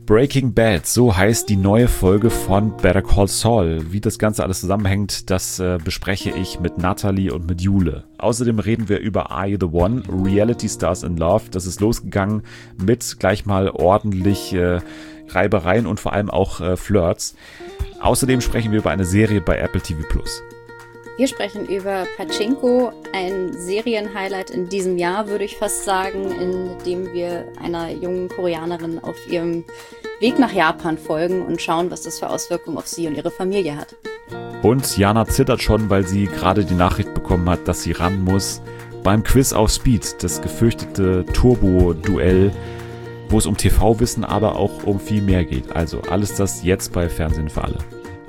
Breaking Bad, so heißt die neue Folge von Better Call Saul. Wie das Ganze alles zusammenhängt, das bespreche ich mit Nathalie und mit Jule. Außerdem reden wir über Are You The One? Reality Stars in Love. Das ist losgegangen mit gleich mal ordentlich Reibereien und vor allem auch Flirts. Außerdem sprechen wir über eine Serie bei Apple TV+. Wir sprechen über Pachinko, ein Serienhighlight in diesem Jahr, würde ich fast sagen, in dem wir einer jungen Koreanerin auf ihrem Weg nach Japan folgen und schauen, was das für Auswirkungen auf sie und ihre Familie hat. Und Jana zittert schon, weil sie gerade die Nachricht bekommen hat, dass sie ran muss beim Quiz auf Speed, das gefürchtete Turbo-Duell, wo es um TV-Wissen, aber auch um viel mehr geht. Also alles das jetzt bei Fernsehen für alle.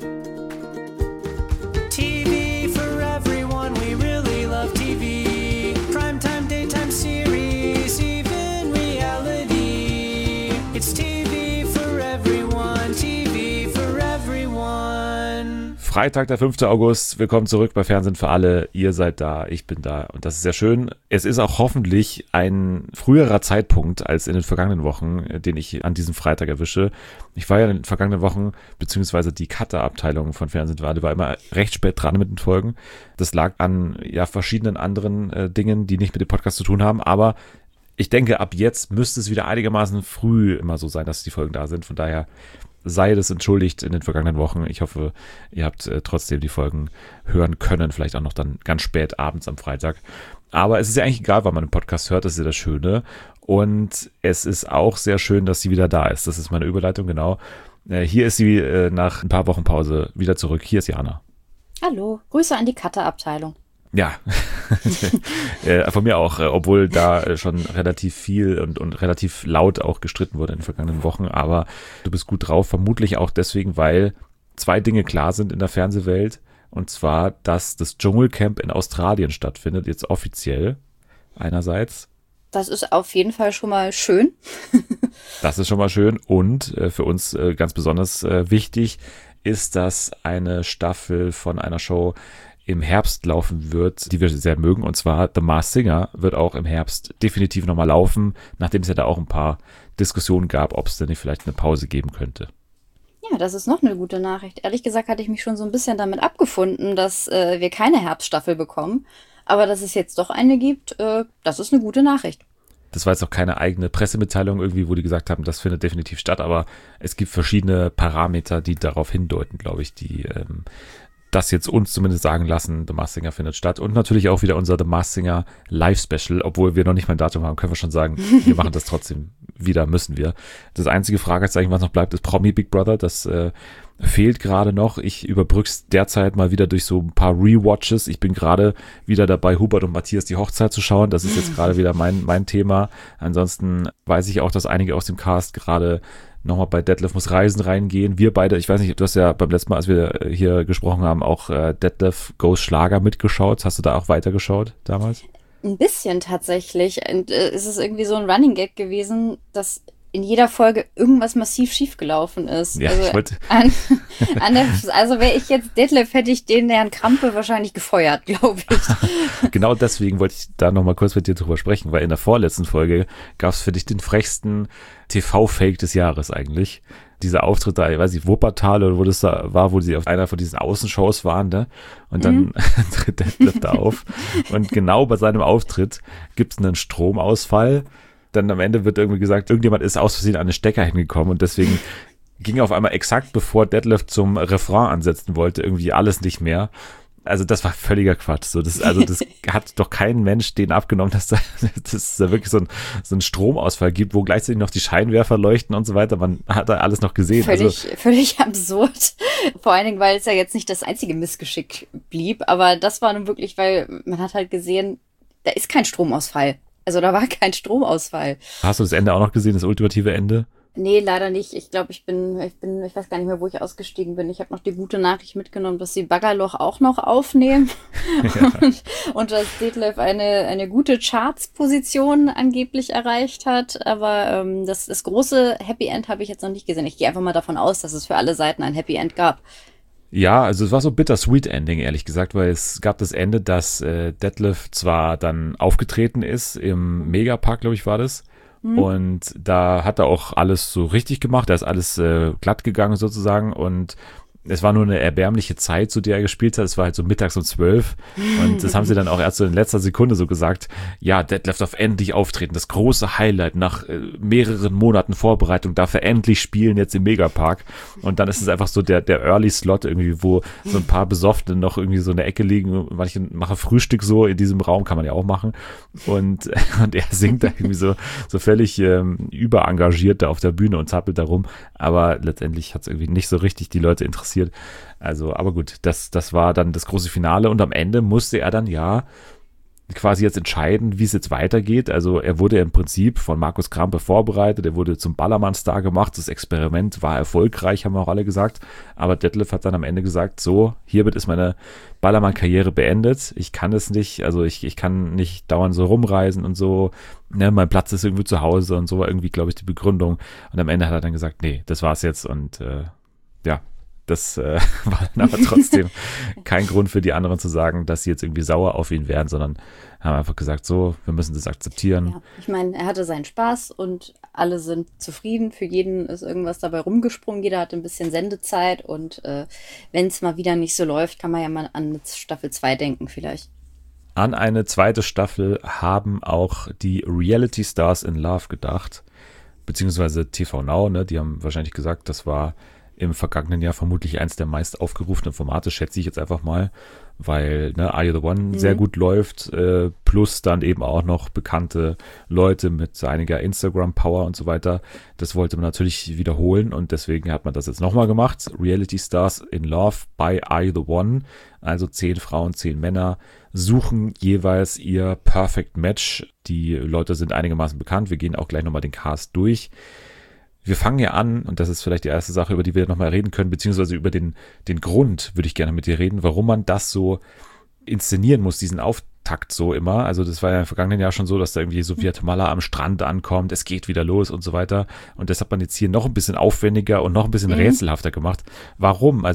Freitag, der 5. August. Willkommen zurück bei Fernsehen für alle. Ihr seid da, ich bin da und das ist sehr schön. Es ist auch hoffentlich ein früherer Zeitpunkt als in den vergangenen Wochen, den ich an diesem Freitag erwische. Ich war ja in den vergangenen Wochen, beziehungsweise die Cutter-Abteilung von Fernsehen für alle war immer recht spät dran mit den Folgen. Das lag an verschiedenen anderen Dingen, die nicht mit dem Podcast zu tun haben, aber ich denke, ab jetzt müsste es wieder einigermaßen früh immer so sein, dass die Folgen da sind. Von daher sei das entschuldigt in den vergangenen Wochen. Ich hoffe, ihr habt trotzdem die Folgen hören können, vielleicht auch noch dann ganz spät abends am Freitag. Aber es ist ja eigentlich egal, wann man einen Podcast hört, das ist ja das Schöne. Und es ist auch sehr schön, dass sie wieder da ist. Das ist meine Überleitung, genau. Hier ist sie nach ein paar Wochen Pause wieder zurück. Hier ist Jana. Hallo, Grüße an die Cutter-Abteilung. Ja, von mir auch, obwohl da schon relativ viel und relativ laut auch gestritten wurde in den vergangenen Wochen, aber du bist gut drauf, vermutlich auch deswegen, weil zwei Dinge klar sind in der Fernsehwelt, und zwar, dass das Dschungelcamp in Australien stattfindet, jetzt offiziell einerseits. Das ist auf jeden Fall schon mal schön. Das ist schon mal schön und für uns ganz besonders wichtig ist, dass eine Staffel von einer Show im Herbst laufen wird, die wir sehr mögen, und zwar The Masked Singer wird auch im Herbst definitiv nochmal laufen, nachdem es ja da auch ein paar Diskussionen gab, ob es denn nicht vielleicht eine Pause geben könnte. Ja, das ist noch eine gute Nachricht. Ehrlich gesagt hatte ich mich schon so ein bisschen damit abgefunden, dass wir keine Herbststaffel bekommen, aber dass es jetzt doch eine gibt, das ist eine gute Nachricht. Das war jetzt auch keine eigene Pressemitteilung irgendwie, wo die gesagt haben, das findet definitiv statt, aber es gibt verschiedene Parameter, die darauf hindeuten, glaube ich, die das jetzt uns zumindest sagen lassen, The Masked Singer findet statt. Und natürlich auch wieder unser The Masked Singer Live-Special, obwohl wir noch nicht mal ein Datum haben, können wir schon sagen, wir machen das trotzdem wieder, müssen wir. Das einzige Fragezeichen, was noch bleibt, ist Promi Big Brother. Das fehlt gerade noch. Ich überbrück's derzeit mal wieder durch so ein paar Rewatches. Ich bin gerade wieder dabei, Hubert und Matthias die Hochzeit zu schauen. Das ist jetzt gerade wieder mein Thema. Ansonsten weiß ich auch, dass einige aus dem Cast gerade nochmal bei Detlef muss Reisen reingehen. Wir beide, ich weiß nicht, du hast ja beim letzten Mal, als wir hier gesprochen haben, auch Detlef Goes Schlager mitgeschaut. Hast du da auch weitergeschaut damals? Ein bisschen tatsächlich. Und es ist irgendwie so ein Running Gag gewesen, dass in jeder Folge irgendwas massiv schiefgelaufen ist. Ja, also, ich wollte also wäre ich jetzt Detlef, hätte ich den Herrn Krampe wahrscheinlich gefeuert, glaube ich. Genau deswegen wollte ich da nochmal kurz mit dir drüber sprechen, weil in der vorletzten Folge gab es für dich den frechsten TV-Fake des Jahres eigentlich. Dieser Auftritt da, ich weiß nicht, Wuppertal oder wo das da war, wo sie auf einer von diesen Außenshows waren, ne? Und dann tritt Detlef da auf. Und genau bei seinem Auftritt gibt es einen Stromausfall. Dann am Ende wird irgendwie gesagt, irgendjemand ist aus Versehen an den Stecker hingekommen und deswegen ging auf einmal exakt, bevor Detlef zum Refrain ansetzen wollte, irgendwie alles nicht mehr. Also das war völliger Quatsch. So, das hat doch kein Mensch denen abgenommen, dass da wirklich so ein Stromausfall gibt, wo gleichzeitig noch die Scheinwerfer leuchten und so weiter. Man hat da alles noch gesehen. Völlig absurd. Vor allen Dingen, weil es ja jetzt nicht das einzige Missgeschick blieb, aber das war nun wirklich, weil man hat halt gesehen, da ist kein Stromausfall. Also da war kein Stromausfall. Hast du das Ende auch noch gesehen, das ultimative Ende? Nee, leider nicht. Ich glaube, ich weiß gar nicht mehr, wo ich ausgestiegen bin. Ich habe noch die gute Nachricht mitgenommen, dass sie Baggerloch auch noch aufnehmen. Ja. Und dass Detlef eine gute Charts-Position angeblich erreicht hat. Aber das große Happy End habe ich jetzt noch nicht gesehen. Ich gehe einfach mal davon aus, dass es für alle Seiten ein Happy End gab. Ja, also es war so bittersweet Ending, ehrlich gesagt, weil es gab das Ende, dass Detlef zwar dann aufgetreten ist, im Megapark, glaube ich, war das, Und da hat er auch alles so richtig gemacht, da ist alles glatt gegangen sozusagen und es war nur eine erbärmliche Zeit, zu der er gespielt hat. Es war halt so mittags um 12 und das haben sie dann auch erst so in letzter Sekunde so gesagt, ja, Detlef darf endlich auftreten, das große Highlight nach mehreren Monaten Vorbereitung, darf er endlich spielen jetzt im Megapark und dann ist es einfach so der Early Slot irgendwie, wo so ein paar Besoffene noch irgendwie so in der Ecke liegen, manche machen Frühstück so in diesem Raum, kann man ja auch machen und er singt da irgendwie so völlig überengagiert da auf der Bühne und zappelt da rum, aber letztendlich hat es irgendwie nicht so richtig die Leute interessiert. Also, aber gut, das war dann das große Finale und am Ende musste er dann ja quasi jetzt entscheiden, wie es jetzt weitergeht. Also er wurde im Prinzip von Markus Krampe vorbereitet, er wurde zum Ballermann-Star gemacht, das Experiment war erfolgreich, haben wir auch alle gesagt, aber Detlef hat dann am Ende gesagt, so, hiermit ist meine Ballermann-Karriere beendet, ich kann es nicht, also ich kann nicht dauernd so rumreisen und so, ne, mein Platz ist irgendwie zu Hause und so war irgendwie, glaube ich, die Begründung und am Ende hat er dann gesagt, nee, das war's jetzt und ja, das war dann aber trotzdem kein Grund für die anderen zu sagen, dass sie jetzt irgendwie sauer auf ihn wären, sondern haben einfach gesagt, so, wir müssen das akzeptieren. Ja, ich meine, er hatte seinen Spaß und alle sind zufrieden. Für jeden ist irgendwas dabei rumgesprungen. Jeder hatte ein bisschen Sendezeit und wenn es mal wieder nicht so läuft, kann man ja mal an Staffel 2 denken vielleicht. An eine zweite Staffel haben auch die Reality Stars in Love gedacht, beziehungsweise TV Now, ne, die haben wahrscheinlich gesagt, das war im vergangenen Jahr vermutlich eins der meist aufgerufenen Formate, schätze ich jetzt einfach mal, weil Are You The One sehr gut läuft, plus dann eben auch noch bekannte Leute mit einiger Instagram-Power und so weiter. Das wollte man natürlich wiederholen und deswegen hat man das jetzt nochmal gemacht. Reality Stars in Love by Are You The One, also 10 Frauen, 10 Männer, suchen jeweils ihr Perfect Match. Die Leute sind einigermaßen bekannt, wir gehen auch gleich nochmal den Cast durch. Wir fangen ja an, und das ist vielleicht die erste Sache, über die wir nochmal reden können, beziehungsweise über den Grund würde ich gerne mit dir reden, warum man das so inszenieren muss, diesen Auftakt so immer. Also das war ja im vergangenen Jahr schon so, dass da irgendwie Sophia Tomalla am Strand ankommt, es geht wieder los und so weiter. Und das hat man jetzt hier noch ein bisschen aufwendiger und noch ein bisschen rätselhafter gemacht. Warum?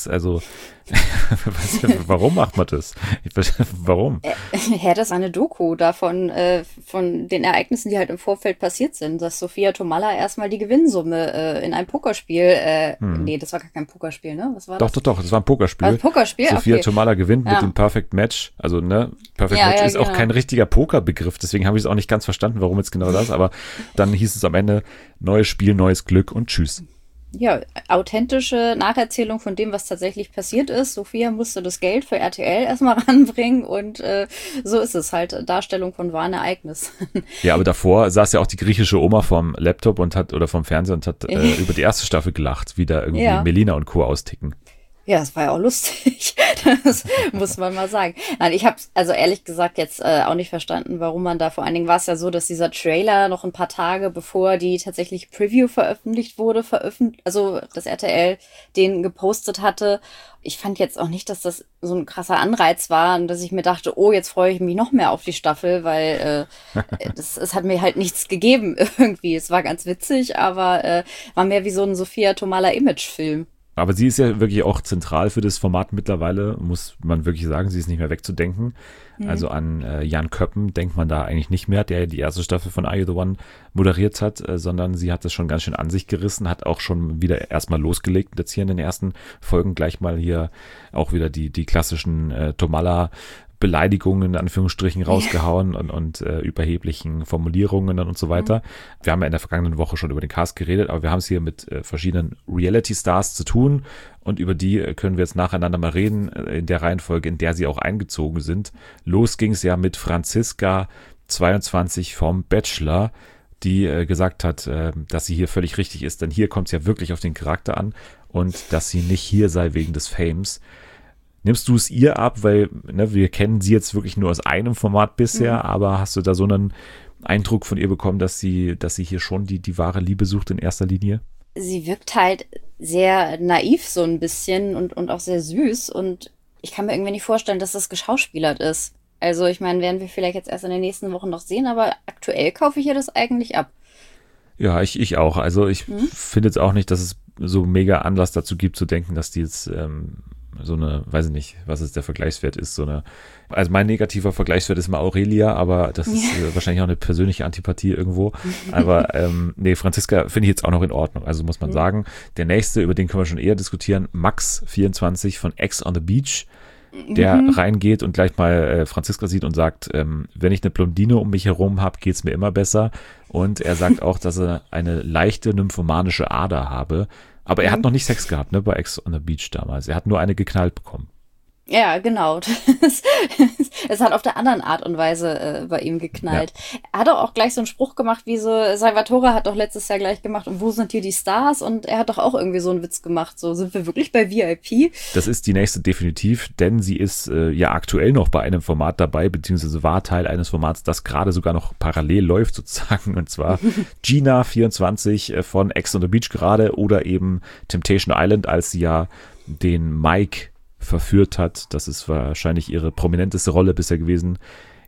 Warum macht man das? Warum? Das ist eine Doku davon, von den Ereignissen, die halt im Vorfeld passiert sind, dass Sophia Tomalla erstmal die Gewinnsumme in einem Pokerspiel, nee, das war gar kein Pokerspiel, ne? Was war das? Doch, das war ein Pokerspiel. Ein Pokerspiel? Sophia Okay. Tomalla gewinnt mit dem Perfect Match, also Perfect Match ist auch kein richtiger Pokerbegriff, deswegen habe ich es auch nicht ganz verstanden, warum jetzt genau das, aber dann hieß es am Ende, neues Spiel, neues Glück und tschüss. Ja, authentische Nacherzählung von dem, was tatsächlich passiert ist. Sophia musste das Geld für RTL erstmal ranbringen und so ist es halt, Darstellung von wahren Ereignissen. Ja, aber davor saß ja auch die griechische Oma vom Laptop oder vom Fernseher und hat über die erste Staffel gelacht, wie da irgendwie Melina und Co. austicken. Ja, es war ja auch lustig. Das muss man mal sagen. Nein, ich habe also ehrlich gesagt jetzt auch nicht verstanden, warum man da, vor allen Dingen war es ja so, dass dieser Trailer noch ein paar Tage bevor die tatsächlich Preview veröffentlicht wurde, also das RTL den gepostet hatte. Ich fand jetzt auch nicht, dass das so ein krasser Anreiz war und dass ich mir dachte, oh, jetzt freue ich mich noch mehr auf die Staffel, weil es hat mir halt nichts gegeben irgendwie. Es war ganz witzig, aber war mehr wie so ein Sophia Tomalla Image-Film. Aber sie ist ja wirklich auch zentral für das Format mittlerweile, muss man wirklich sagen, sie ist nicht mehr wegzudenken. Also an Jan Köppen denkt man da eigentlich nicht mehr, der die erste Staffel von Are You The One moderiert hat, sondern sie hat das schon ganz schön an sich gerissen, hat auch schon wieder erstmal losgelegt und jetzt hier in den ersten Folgen gleich mal hier auch wieder die klassischen Tomalla Beleidigungen in Anführungsstrichen rausgehauen und überheblichen Formulierungen und so weiter. Wir haben ja in der vergangenen Woche schon über den Cast geredet, aber wir haben es hier mit verschiedenen Reality-Stars zu tun und über die können wir jetzt nacheinander mal reden, in der Reihenfolge, in der sie auch eingezogen sind. Los ging es ja mit Franziska 22 vom Bachelor, die gesagt hat, dass sie hier völlig richtig ist, denn hier kommt es ja wirklich auf den Charakter an und dass sie nicht hier sei wegen des Fames. Nimmst du es ihr ab, weil wir kennen sie jetzt wirklich nur aus einem Format bisher, aber hast du da so einen Eindruck von ihr bekommen, dass sie hier schon die wahre Liebe sucht in erster Linie? Sie wirkt halt sehr naiv so ein bisschen und auch sehr süß und ich kann mir irgendwie nicht vorstellen, dass das geschauspielert ist. Also ich meine, werden wir vielleicht jetzt erst in den nächsten Wochen noch sehen, aber aktuell kaufe ich ihr das eigentlich ab. Ja, ich auch. Also ich finde jetzt auch nicht, dass es so mega Anlass dazu gibt zu denken, dass die jetzt so eine, weiß ich nicht, was jetzt der Vergleichswert ist, also mein negativer Vergleichswert ist mal Aurelia, aber das ist wahrscheinlich auch eine persönliche Antipathie irgendwo. Aber nee, Franziska finde ich jetzt auch noch in Ordnung. Also muss man sagen, der nächste, über den können wir schon eher diskutieren, Max 24 von Ex on the Beach, der reingeht und gleich mal Franziska sieht und sagt, wenn ich eine Blondine um mich herum habe, geht's mir immer besser. Und er sagt auch, dass er eine leichte nymphomanische Ader habe. Aber er hat noch nicht Sex gehabt, ne, bei Ex on the Beach damals. Er hat nur eine geknallt bekommen. Ja, genau. Es hat auf der anderen Art und Weise bei ihm geknallt. Ja. Er hat auch gleich so einen Spruch gemacht, wie so, Salvatore hat doch letztes Jahr gleich gemacht, und wo sind hier die Stars? Und er hat doch auch irgendwie so einen Witz gemacht, so, sind wir wirklich bei VIP? Das ist die nächste definitiv, denn sie ist ja aktuell noch bei einem Format dabei, beziehungsweise war Teil eines Formats, das gerade sogar noch parallel läuft sozusagen, und zwar Gina 24 von Ex on the Beach gerade oder eben Temptation Island, als sie ja den Mike verführt hat. Das ist wahrscheinlich ihre prominenteste Rolle bisher gewesen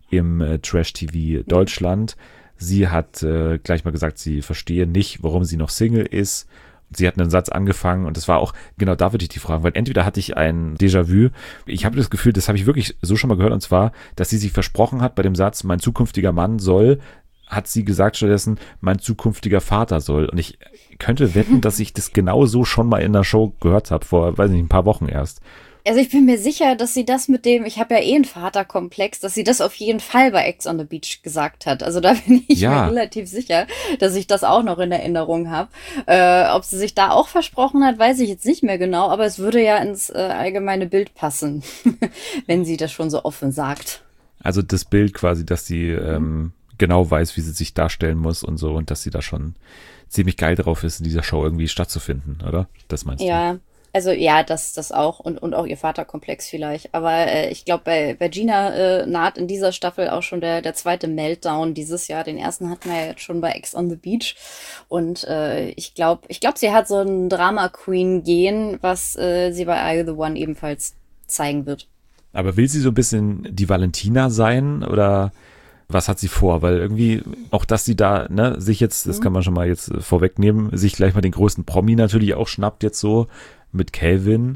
im Trash-TV Deutschland. Sie hat gleich mal gesagt, sie verstehe nicht, warum sie noch Single ist. Sie hat einen Satz angefangen und das war auch, genau da würde ich die fragen, weil entweder hatte ich ein Déjà-vu, ich habe das Gefühl, das habe ich wirklich so schon mal gehört, und zwar, dass sie sich versprochen hat bei dem Satz, mein zukünftiger Mann soll, hat sie gesagt stattdessen, mein zukünftiger Vater soll. Und ich könnte wetten, dass ich das genau so schon mal in der Show gehört habe, vor, weiß nicht, ein paar Wochen erst. Also ich bin mir sicher, dass sie das mit dem, ich habe ja einen Vaterkomplex, dass sie das auf jeden Fall bei Ex on the Beach gesagt hat. Also da bin ich mir relativ sicher, dass ich das auch noch in Erinnerung habe. Ob sie sich da auch versprochen hat, weiß ich jetzt nicht mehr genau, aber es würde ja ins allgemeine Bild passen, wenn sie das schon so offen sagt. Also das Bild quasi, dass sie genau weiß, wie sie sich darstellen muss und so, und dass sie da schon ziemlich geil drauf ist, in dieser Show irgendwie stattzufinden, oder? Das meinst du? Ja. Also ja, das auch und auch ihr Vaterkomplex vielleicht. Aber ich glaube, bei Gina naht in dieser Staffel auch schon der zweite Meltdown dieses Jahr. Den ersten hatten wir ja jetzt schon bei Ex on the Beach. Und ich glaube, sie hat so ein Drama-Queen-Gen, was sie bei Are You the One ebenfalls zeigen wird. Aber will sie so ein bisschen die Valentina sein oder was hat sie vor? Weil irgendwie auch, dass sie da, ne, sich jetzt, das kann man schon mal jetzt vorwegnehmen, sich gleich mal den größten Promi natürlich auch schnappt jetzt so mit Calvin,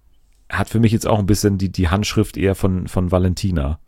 hat für mich jetzt auch ein bisschen die Handschrift eher von Valentina.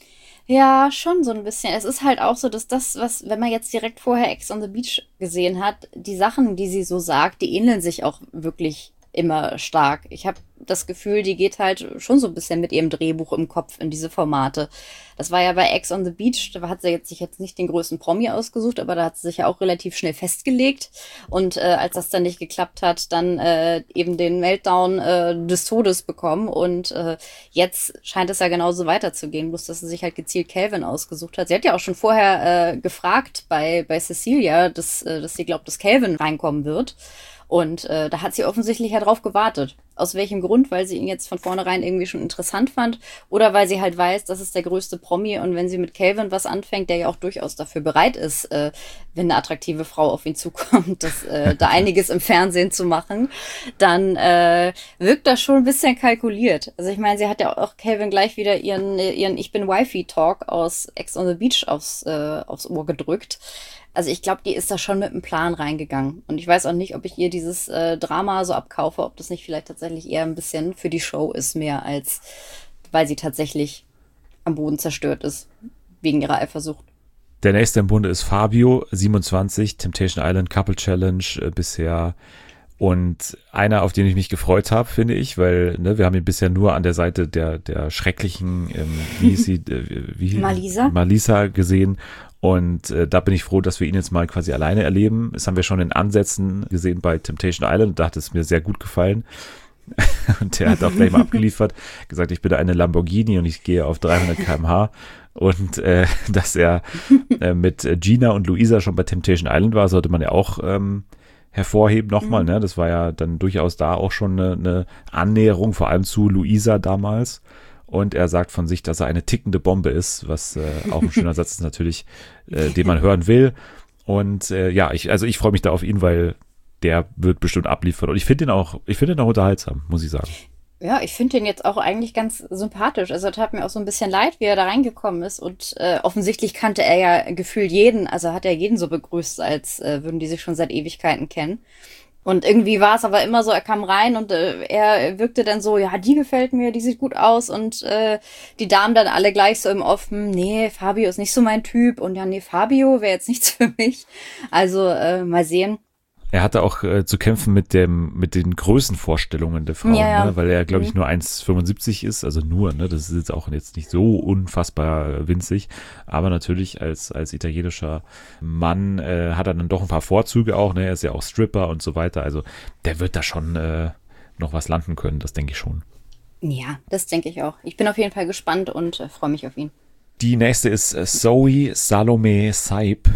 Ja, schon so ein bisschen. Es ist halt auch so, dass das, was, wenn man jetzt direkt vorher Ex on the Beach gesehen hat, die Sachen, die sie so sagt, die ähneln sich auch wirklich immer stark. Ich habe das Gefühl, die geht halt schon so ein bisschen mit ihrem Drehbuch im Kopf in diese Formate. Das war ja bei Ex on the Beach, da hat sie sich jetzt nicht den größten Promi ausgesucht, aber da hat sie sich ja auch relativ schnell festgelegt. Und als das dann nicht geklappt hat, dann eben den Meltdown des Todes bekommen. Und jetzt scheint es ja genauso weiterzugehen, bloß dass sie sich halt gezielt Calvin ausgesucht hat. Sie hat ja auch schon vorher gefragt bei Cecilia, dass sie glaubt, dass Calvin reinkommen wird. Und da hat sie offensichtlich ja drauf gewartet. Aus welchem Grund? Weil sie ihn jetzt von vornherein irgendwie schon interessant fand oder weil sie halt weiß, das ist der größte Promi, und wenn sie mit Calvin was anfängt, der ja auch durchaus dafür bereit ist, wenn eine attraktive Frau auf ihn zukommt, da einiges im Fernsehen zu machen, dann wirkt das schon ein bisschen kalkuliert. Also ich meine, sie hat ja auch Calvin gleich wieder ihren Ich bin Wifey-Talk aus Ex on the Beach aufs Ohr gedrückt. Also ich glaube, die ist da schon mit einem Plan reingegangen. Und ich weiß auch nicht, ob ich ihr dieses Drama so abkaufe, ob das nicht vielleicht tatsächlich eher ein bisschen für die Show ist, mehr als weil sie tatsächlich am Boden zerstört ist, wegen ihrer Eifersucht. Der nächste im Bunde ist Fabio, 27, Temptation Island Couple Challenge bisher. Und einer, auf den ich mich gefreut habe, finde ich, weil wir haben ihn bisher nur an der Seite der schrecklichen, wie hieß sie? Malisa gesehen. Und da bin ich froh, dass wir ihn jetzt mal quasi alleine erleben. Das haben wir schon in Ansätzen gesehen bei Temptation Island. Da hat es mir sehr gut gefallen. Und der hat auch gleich mal abgeliefert, gesagt, ich bin eine Lamborghini und ich gehe auf 300 km/h. Und dass er mit Gina und Luisa schon bei Temptation Island war, sollte man ja auch hervorheben nochmal. Ne? Das war ja dann durchaus da auch schon eine Annäherung, vor allem zu Luisa damals. Und er sagt von sich, dass er eine tickende Bombe ist, was auch ein schöner Satz ist natürlich, den man hören will. Und ich freue mich da auf ihn, weil der wird bestimmt abliefern. Und ich finde ihn auch unterhaltsam, muss ich sagen. Ja, ich finde den jetzt auch eigentlich ganz sympathisch. Also das hat mir auch so ein bisschen leid, wie er da reingekommen ist. Und offensichtlich kannte er ja gefühlt jeden, also hat er jeden so begrüßt, als würden die sich schon seit Ewigkeiten kennen. Und irgendwie war es aber immer so, er kam rein und er wirkte dann so, ja, die gefällt mir, die sieht gut aus und die Damen dann alle gleich so im Offen, nee, Fabio ist nicht so mein Typ und ja, nee, Fabio wäre jetzt nichts für mich. Also mal sehen. Er hatte auch zu kämpfen mit den Größenvorstellungen der Frauen, Ja. ne? Weil er, glaube ich, nur 1,75 ist, also nur, ne? Das ist jetzt auch jetzt nicht so unfassbar winzig, aber natürlich als italienischer Mann hat er dann doch ein paar Vorzüge auch, ne? Er ist ja auch Stripper und so weiter, also der wird da schon noch was landen können, das denke ich schon. Ja, das denke ich auch. Ich bin auf jeden Fall gespannt und freue mich auf ihn. Die nächste ist Zoe Salome Saib,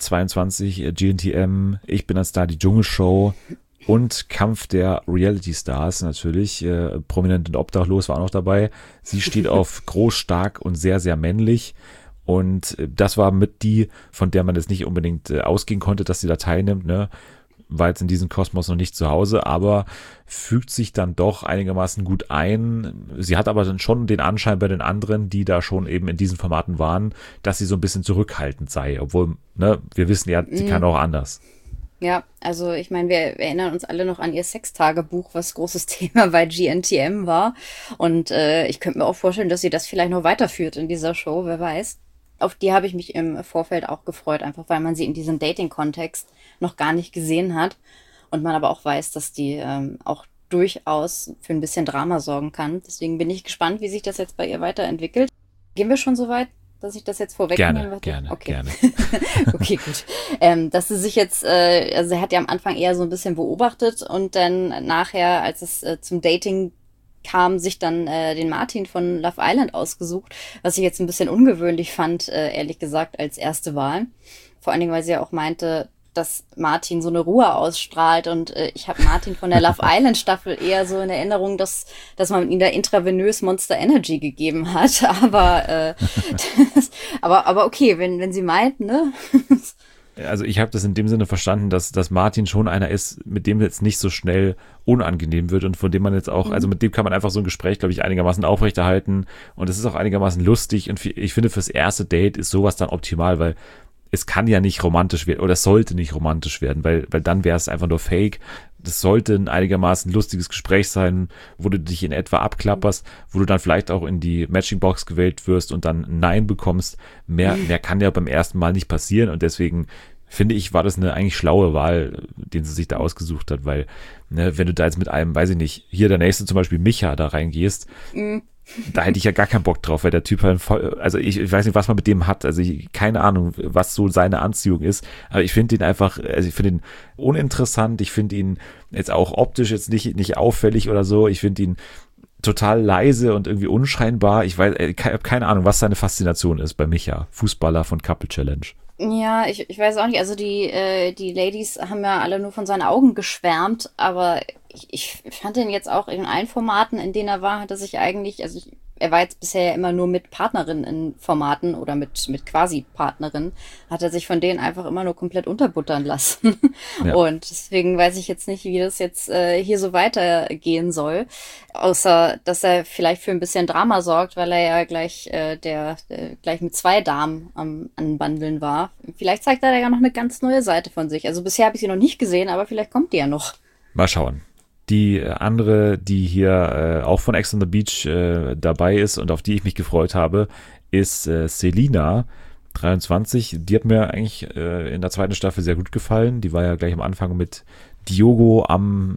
22, GNTM, Ich bin ein Star, die Dschungelshow und Kampf der Reality Stars natürlich. Prominent und obdachlos war auch noch dabei. Sie steht auf groß, stark und sehr, sehr männlich. Und das war mit die, von der man jetzt nicht unbedingt ausgehen konnte, dass sie da teilnimmt, ne? War jetzt in diesem Kosmos noch nicht zu Hause, aber fügt sich dann doch einigermaßen gut ein. Sie hat aber dann schon den Anschein bei den anderen, die da schon eben in diesen Formaten waren, dass sie so ein bisschen zurückhaltend sei, obwohl, ne, wir wissen ja, sie kann auch anders. Ja, also ich meine, wir erinnern uns alle noch an ihr Sextagebuch, was großes Thema bei GNTM war. Und ich könnte mir auch vorstellen, dass sie das vielleicht noch weiterführt in dieser Show, wer weiß. Auf die habe ich mich im Vorfeld auch gefreut, einfach weil man sie in diesem Dating-Kontext noch gar nicht gesehen hat. Und man aber auch weiß, dass die auch durchaus für ein bisschen Drama sorgen kann. Deswegen bin ich gespannt, wie sich das jetzt bei ihr weiterentwickelt. Gehen wir schon so weit, dass ich das jetzt vorwegnehmen würde? Gerne. Okay, gut. Dass sie sich jetzt, also er hat ja am Anfang eher so ein bisschen beobachtet und dann nachher, als es zum Dating kam, sich dann den Martin von Love Island ausgesucht, was ich jetzt ein bisschen ungewöhnlich fand, ehrlich gesagt, als erste Wahl. Vor allen Dingen, weil sie ja auch meinte, dass Martin so eine Ruhe ausstrahlt und ich habe Martin von der Love Island Staffel eher so in Erinnerung, dass man ihm da intravenös Monster Energy gegeben hat, aber aber okay, wenn sie meint, ne? Also ich habe das in dem Sinne verstanden, dass Martin schon einer ist, mit dem jetzt nicht so schnell unangenehm wird und von dem man jetzt auch, also mit dem kann man einfach so ein Gespräch, glaube ich, einigermaßen aufrechterhalten und es ist auch einigermaßen lustig und ich finde, fürs erste Date ist sowas dann optimal, weil es kann ja nicht romantisch werden oder es sollte nicht romantisch werden, weil dann wäre es einfach nur fake. Das sollte ein einigermaßen lustiges Gespräch sein, wo du dich in etwa abklapperst, wo du dann vielleicht auch in die Matching-Box gewählt wirst und dann ein Nein bekommst. Mehr kann ja beim ersten Mal nicht passieren und deswegen finde ich, war das eine eigentlich schlaue Wahl, den sie sich da ausgesucht hat, weil, ne, wenn du da jetzt mit einem, weiß ich nicht, hier der nächste zum Beispiel Micha da reingehst, da hätte ich ja gar keinen Bock drauf, weil der Typ halt voll, also ich weiß nicht, was man mit dem hat, also keine Ahnung, was so seine Anziehung ist, aber ich finde ihn einfach, also ich finde ihn uninteressant, ich finde ihn jetzt auch optisch jetzt nicht auffällig oder so, ich finde ihn total leise und irgendwie unscheinbar, ich habe keine Ahnung, was seine Faszination ist bei Micha, Fußballer von Couple Challenge. Ja, ich weiß auch nicht. Also die Ladies haben ja alle nur von seinen Augen geschwärmt, aber ich fand ihn jetzt auch in allen Formaten, in denen er war, hat er sich eigentlich, er war jetzt bisher ja immer nur mit Partnerinnen in Formaten oder mit quasi Partnerinnen, hat er sich von denen einfach immer nur komplett unterbuttern lassen. Ja. Und deswegen weiß ich jetzt nicht, wie das jetzt hier so weitergehen soll. Außer, dass er vielleicht für ein bisschen Drama sorgt, weil er ja gleich gleich mit 2 Damen am Anbandeln war. Vielleicht zeigt er da ja noch eine ganz neue Seite von sich. Also bisher habe ich sie noch nicht gesehen, aber vielleicht kommt die ja noch. Mal schauen. Die andere, die hier auch von Ex on the Beach dabei ist und auf die ich mich gefreut habe, ist Selina, 23. Die hat mir eigentlich in der zweiten Staffel sehr gut gefallen. Die war ja gleich am Anfang mit Diogo im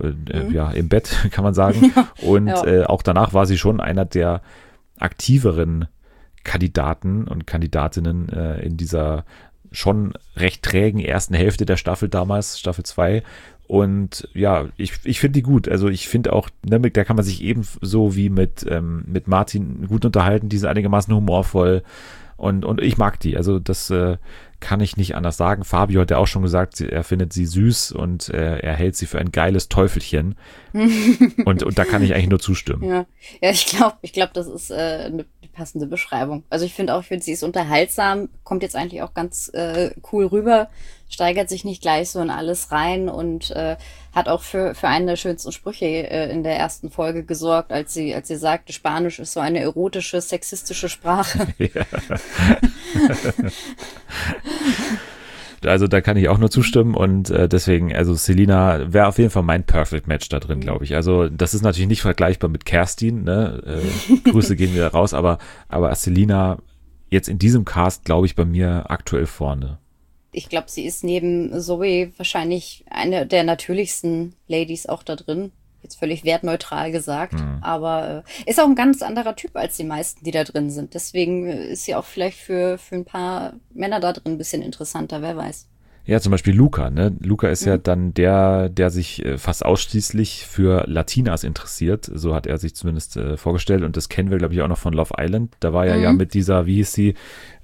Bett, kann man sagen. Und auch danach war sie schon einer der aktiveren Kandidaten und Kandidatinnen in dieser schon recht trägen ersten Hälfte der Staffel damals, Staffel 2. Und ja, ich finde die gut. Also ich finde auch, ne, da kann man sich ebenso wie mit Martin gut unterhalten. Die sind einigermaßen humorvoll und ich mag die. Also das kann ich nicht anders sagen. Fabio hat ja auch schon gesagt, er findet sie süß und er hält sie für ein geiles Teufelchen. und da kann ich eigentlich nur zustimmen. Ja, ich glaube, das ist eine passende Beschreibung. Also ich finde, sie ist unterhaltsam, kommt jetzt eigentlich auch ganz cool rüber, steigert sich nicht gleich so in alles rein und hat auch für einen der schönsten Sprüche in der ersten Folge gesorgt, als sie sagte, Spanisch ist so eine erotische, sexistische Sprache. Ja. Also da kann ich auch nur zustimmen und deswegen, also Selina wäre auf jeden Fall mein Perfect Match da drin, glaube ich. Also das ist natürlich nicht vergleichbar mit Kerstin, ne? Grüße gehen wieder raus, aber Selina jetzt in diesem Cast, glaube ich, bei mir aktuell vorne. Ich glaube, sie ist neben Zoe wahrscheinlich eine der natürlichsten Ladies auch da drin. Jetzt völlig wertneutral gesagt. Aber ist auch ein ganz anderer Typ als die meisten, die da drin sind. Deswegen ist sie auch vielleicht für ein paar Männer da drin ein bisschen interessanter, wer weiß. Ja, zum Beispiel Luca, ne? Luca ist ja dann der sich fast ausschließlich für Latinas interessiert. So hat er sich zumindest vorgestellt. Und das kennen wir, glaube ich, auch noch von Love Island. Da war ja mit dieser, wie hieß sie?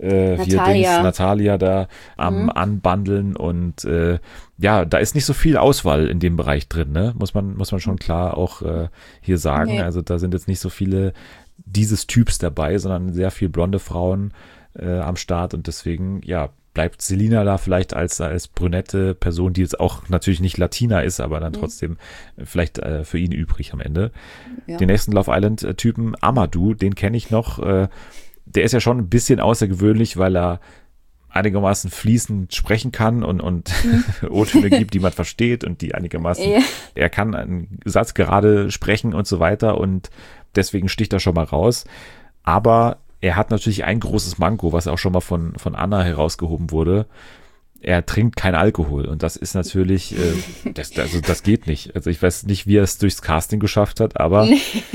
Natalia da am Anbandeln. Und ja, da ist nicht so viel Auswahl in dem Bereich drin, ne? Muss man schon klar auch hier sagen. Nee. Also da sind jetzt nicht so viele dieses Typs dabei, sondern sehr viel blonde Frauen am Start. Und deswegen, ja, bleibt Selina da vielleicht als brünette Person, die jetzt auch natürlich nicht Latina ist, aber dann trotzdem vielleicht für ihn übrig am Ende. Ja. Den nächsten Love Island-Typen, Amadou, den kenne ich noch. Der ist ja schon ein bisschen außergewöhnlich, weil er einigermaßen fließend sprechen kann und O-Töne gibt, die man versteht und die einigermaßen, er kann einen Satz gerade sprechen und so weiter und deswegen sticht er schon mal raus. Aber er hat natürlich ein großes Manko, was auch schon mal von Anna herausgehoben wurde. Er trinkt kein Alkohol und das ist natürlich, das geht nicht. Also ich weiß nicht, wie er es durchs Casting geschafft hat, aber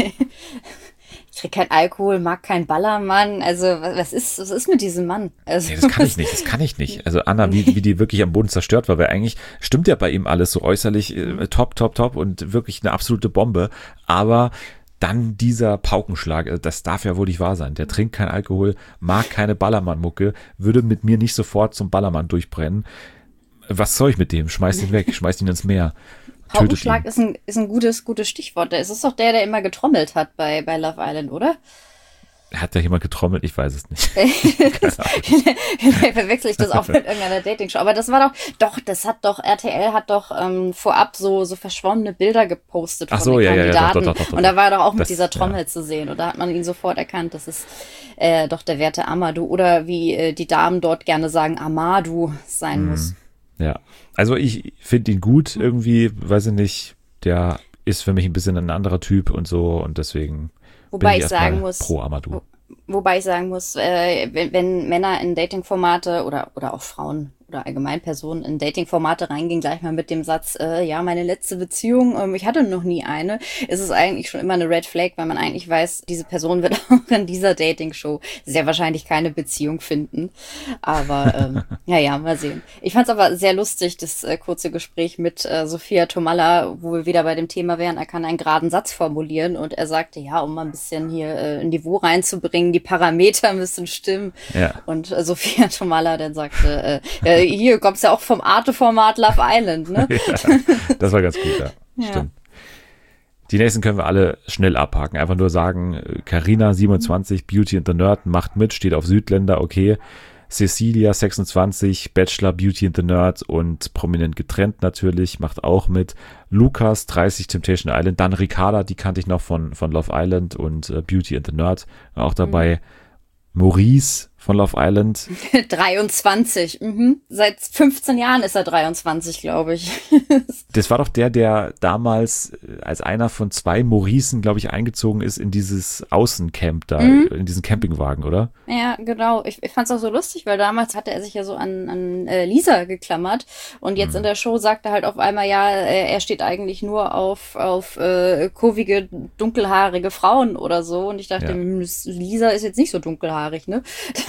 ich trinke kein Alkohol, mag keinen Ballermann. Also was ist mit diesem Mann? Also, nee, das kann ich nicht. Also Anna, wie die wirklich am Boden zerstört war, weil eigentlich stimmt ja bei ihm alles so äußerlich top und wirklich eine absolute Bombe, aber dann dieser Paukenschlag, also das darf ja wohl nicht wahr sein. Der trinkt kein Alkohol, mag keine Ballermann-Mucke, würde mit mir nicht sofort zum Ballermann durchbrennen. Was soll ich mit dem? Schmeiß ihn weg, schmeiß ihn ins Meer. Paukenschlag ist ein gutes Stichwort. Es ist doch der immer getrommelt hat bei Love Island, oder? Hat da jemand getrommelt? Ich weiß es nicht. Verwechsel ich das auch mit irgendeiner Dating-Show. Aber das war RTL hat doch vorab so verschwommene Bilder gepostet von den Kandidaten. Doch. Und da war er doch auch mit dieser Trommel zu sehen. Und da hat man ihn sofort erkannt, das ist doch der werte Amadou. Oder wie die Damen dort gerne sagen, Amadou sein muss. Ja, also ich finde ihn gut irgendwie, weiß ich nicht, der ist für mich ein bisschen ein anderer Typ und so und deswegen Wobei ich sagen muss, pro Amadou. Wenn Männer in Dating-Formate oder auch Frauen oder allgemein Personen in Dating-Formate reingehen, gleich mal mit dem Satz, ja, meine letzte Beziehung, ich hatte noch nie eine, ist es eigentlich schon immer eine Red Flag, weil man eigentlich weiß, diese Person wird auch in dieser Dating-Show sehr wahrscheinlich keine Beziehung finden. Aber ja, mal sehen. Ich fand es aber sehr lustig, das kurze Gespräch mit Sophia Tomalla, wo wir wieder bei dem Thema wären, er kann einen geraden Satz formulieren und er sagte, ja, um mal ein bisschen hier ein Niveau reinzubringen, die Parameter müssen stimmen. Ja. Und Sophia Tomalla dann sagte, hier kommt's ja auch vom Arte-Format Love Island, ne? Ja, das war ganz gut, ja. Stimmt. Die nächsten können wir alle schnell abhaken. Einfach nur sagen, Carina 27, Beauty and the Nerd, macht mit, steht auf Südländer, okay. Cecilia 26, Bachelor, Beauty and the Nerd und prominent getrennt natürlich, macht auch mit. Lukas 30, Temptation Island, dann Ricarda, die kannte ich noch von Love Island und Beauty and the Nerd, auch dabei. Maurice von Love Island. 23. Seit 15 Jahren ist er 23, glaube ich. Das war doch der damals als einer von 2 Mauricen, glaube ich, eingezogen ist in dieses Außencamp da, in diesen Campingwagen, oder? Ja, genau. Ich fand es auch so lustig, weil damals hatte er sich ja so an Lisa geklammert und jetzt in der Show sagt er halt auf einmal, ja, er steht eigentlich nur auf kurvige, dunkelhaarige Frauen oder so und ich dachte, Lisa ist jetzt nicht so dunkelhaarig, ne?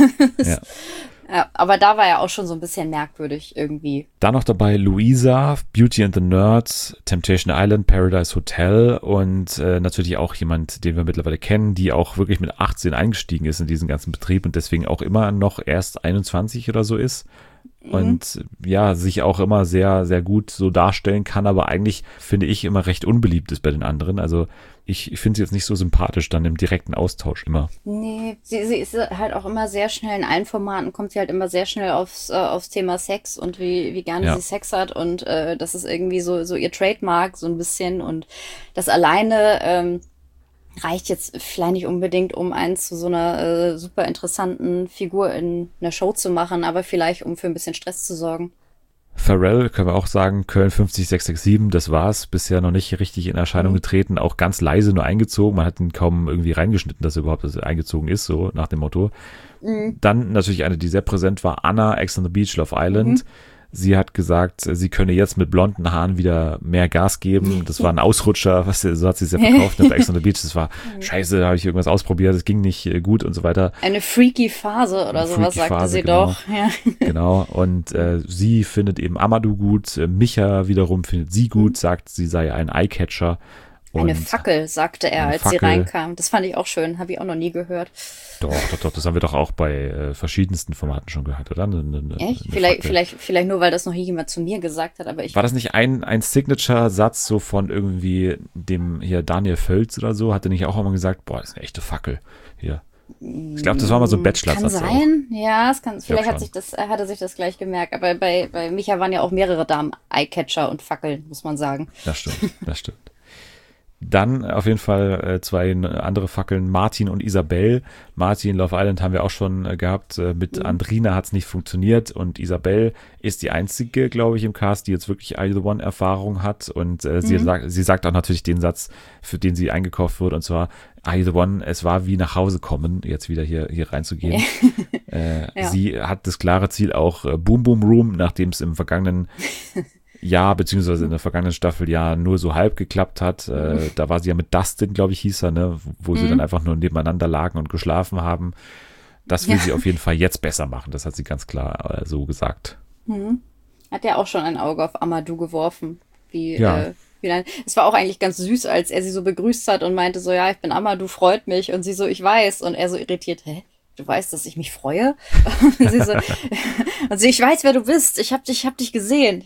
Ja, aber da war er auch schon so ein bisschen merkwürdig irgendwie. Dann noch dabei Luisa, Beauty and the Nerds, Temptation Island, Paradise Hotel und natürlich auch jemand, den wir mittlerweile kennen, die auch wirklich mit 18 eingestiegen ist in diesen ganzen Betrieb und deswegen auch immer noch erst 21 oder so ist. Und ja, sich auch immer sehr, sehr gut so darstellen kann, aber eigentlich finde ich immer recht unbeliebt ist bei den anderen. Also ich finde sie jetzt nicht so sympathisch dann im direkten Austausch immer. Nee, sie ist halt auch immer sehr schnell in allen Formaten, kommt sie halt immer sehr schnell aufs Thema Sex und wie gerne sie Sex hat und das ist irgendwie so ihr Trademark so ein bisschen und das alleine reicht jetzt vielleicht nicht unbedingt, um einen zu so einer super interessanten Figur in einer Show zu machen, aber vielleicht, um für ein bisschen Stress zu sorgen. Pharrell, können wir auch sagen, Köln 50667, das war's, bisher noch nicht richtig in Erscheinung getreten, auch ganz leise nur eingezogen, man hat ihn kaum irgendwie reingeschnitten, dass er überhaupt eingezogen ist, so nach dem Motto. Dann natürlich eine, die sehr präsent war, Anna, Ex on the Beach, Love Island. Sie hat gesagt, sie könne jetzt mit blonden Haaren wieder mehr Gas geben. Das war ein Ausrutscher, so hat sie es ja verkauft bei Ex on the Beach. Das war scheiße, da habe ich irgendwas ausprobiert, das ging nicht gut und so weiter. Eine freaky Phase oder sowas, sagte sie doch. Ja. Genau, und sie findet eben Amadou gut, Micha wiederum findet sie gut, sagt, sie sei ein Eyecatcher. Eine Fackel, sagte er, als sie reinkam. Das fand ich auch schön, habe ich auch noch nie gehört. Doch, das haben wir doch auch bei verschiedensten Formaten schon gehört, oder? Echt? Vielleicht nur, weil das noch nie jemand zu mir gesagt hat, aber ich... War das nicht ein Signature-Satz so von irgendwie dem hier Daniel Völz oder so? Hat er nicht auch einmal gesagt, boah, das ist eine echte Fackel hier? Ich glaube, das war mal so ein Bachelor-Satz. Kann sein, auch. Ja, es kann. Vielleicht hat er sich das gleich gemerkt. Aber bei Micha waren ja auch mehrere Damen Eyecatcher und Fackeln, muss man sagen. Das stimmt. Dann auf jeden Fall zwei andere Fackeln, Martin und Isabel. Martin, Love Island haben wir auch schon gehabt. Mit Andrina hat es nicht funktioniert und Isabel ist die einzige, glaube ich, im Cast, die jetzt wirklich Are You the One Erfahrung hat. Und sie sagt auch natürlich den Satz, für den sie eingekauft wurde, und zwar Are You the One, es war wie nach Hause kommen, jetzt wieder hier reinzugehen. Ja. Sie hat das klare Ziel auch Boom Boom Room, nachdem es im vergangenen Jahr, beziehungsweise in der vergangenen Staffel ja nur so halb geklappt hat. Da war sie ja mit Dustin, glaube ich, hieß er, ne, wo sie dann einfach nur nebeneinander lagen und geschlafen haben. Das will sie auf jeden Fall jetzt besser machen. Das hat sie ganz klar so gesagt. Hat ja auch schon ein Auge auf Amadou geworfen. Es war auch eigentlich ganz süß, als er sie so begrüßt hat und meinte so, ja, ich bin Amadou, freut mich. Und sie so, ich weiß. Und er so irritiert, hä? Du weißt, dass ich mich freue? Und sie so, ich weiß, wer du bist. Ich hab dich gesehen.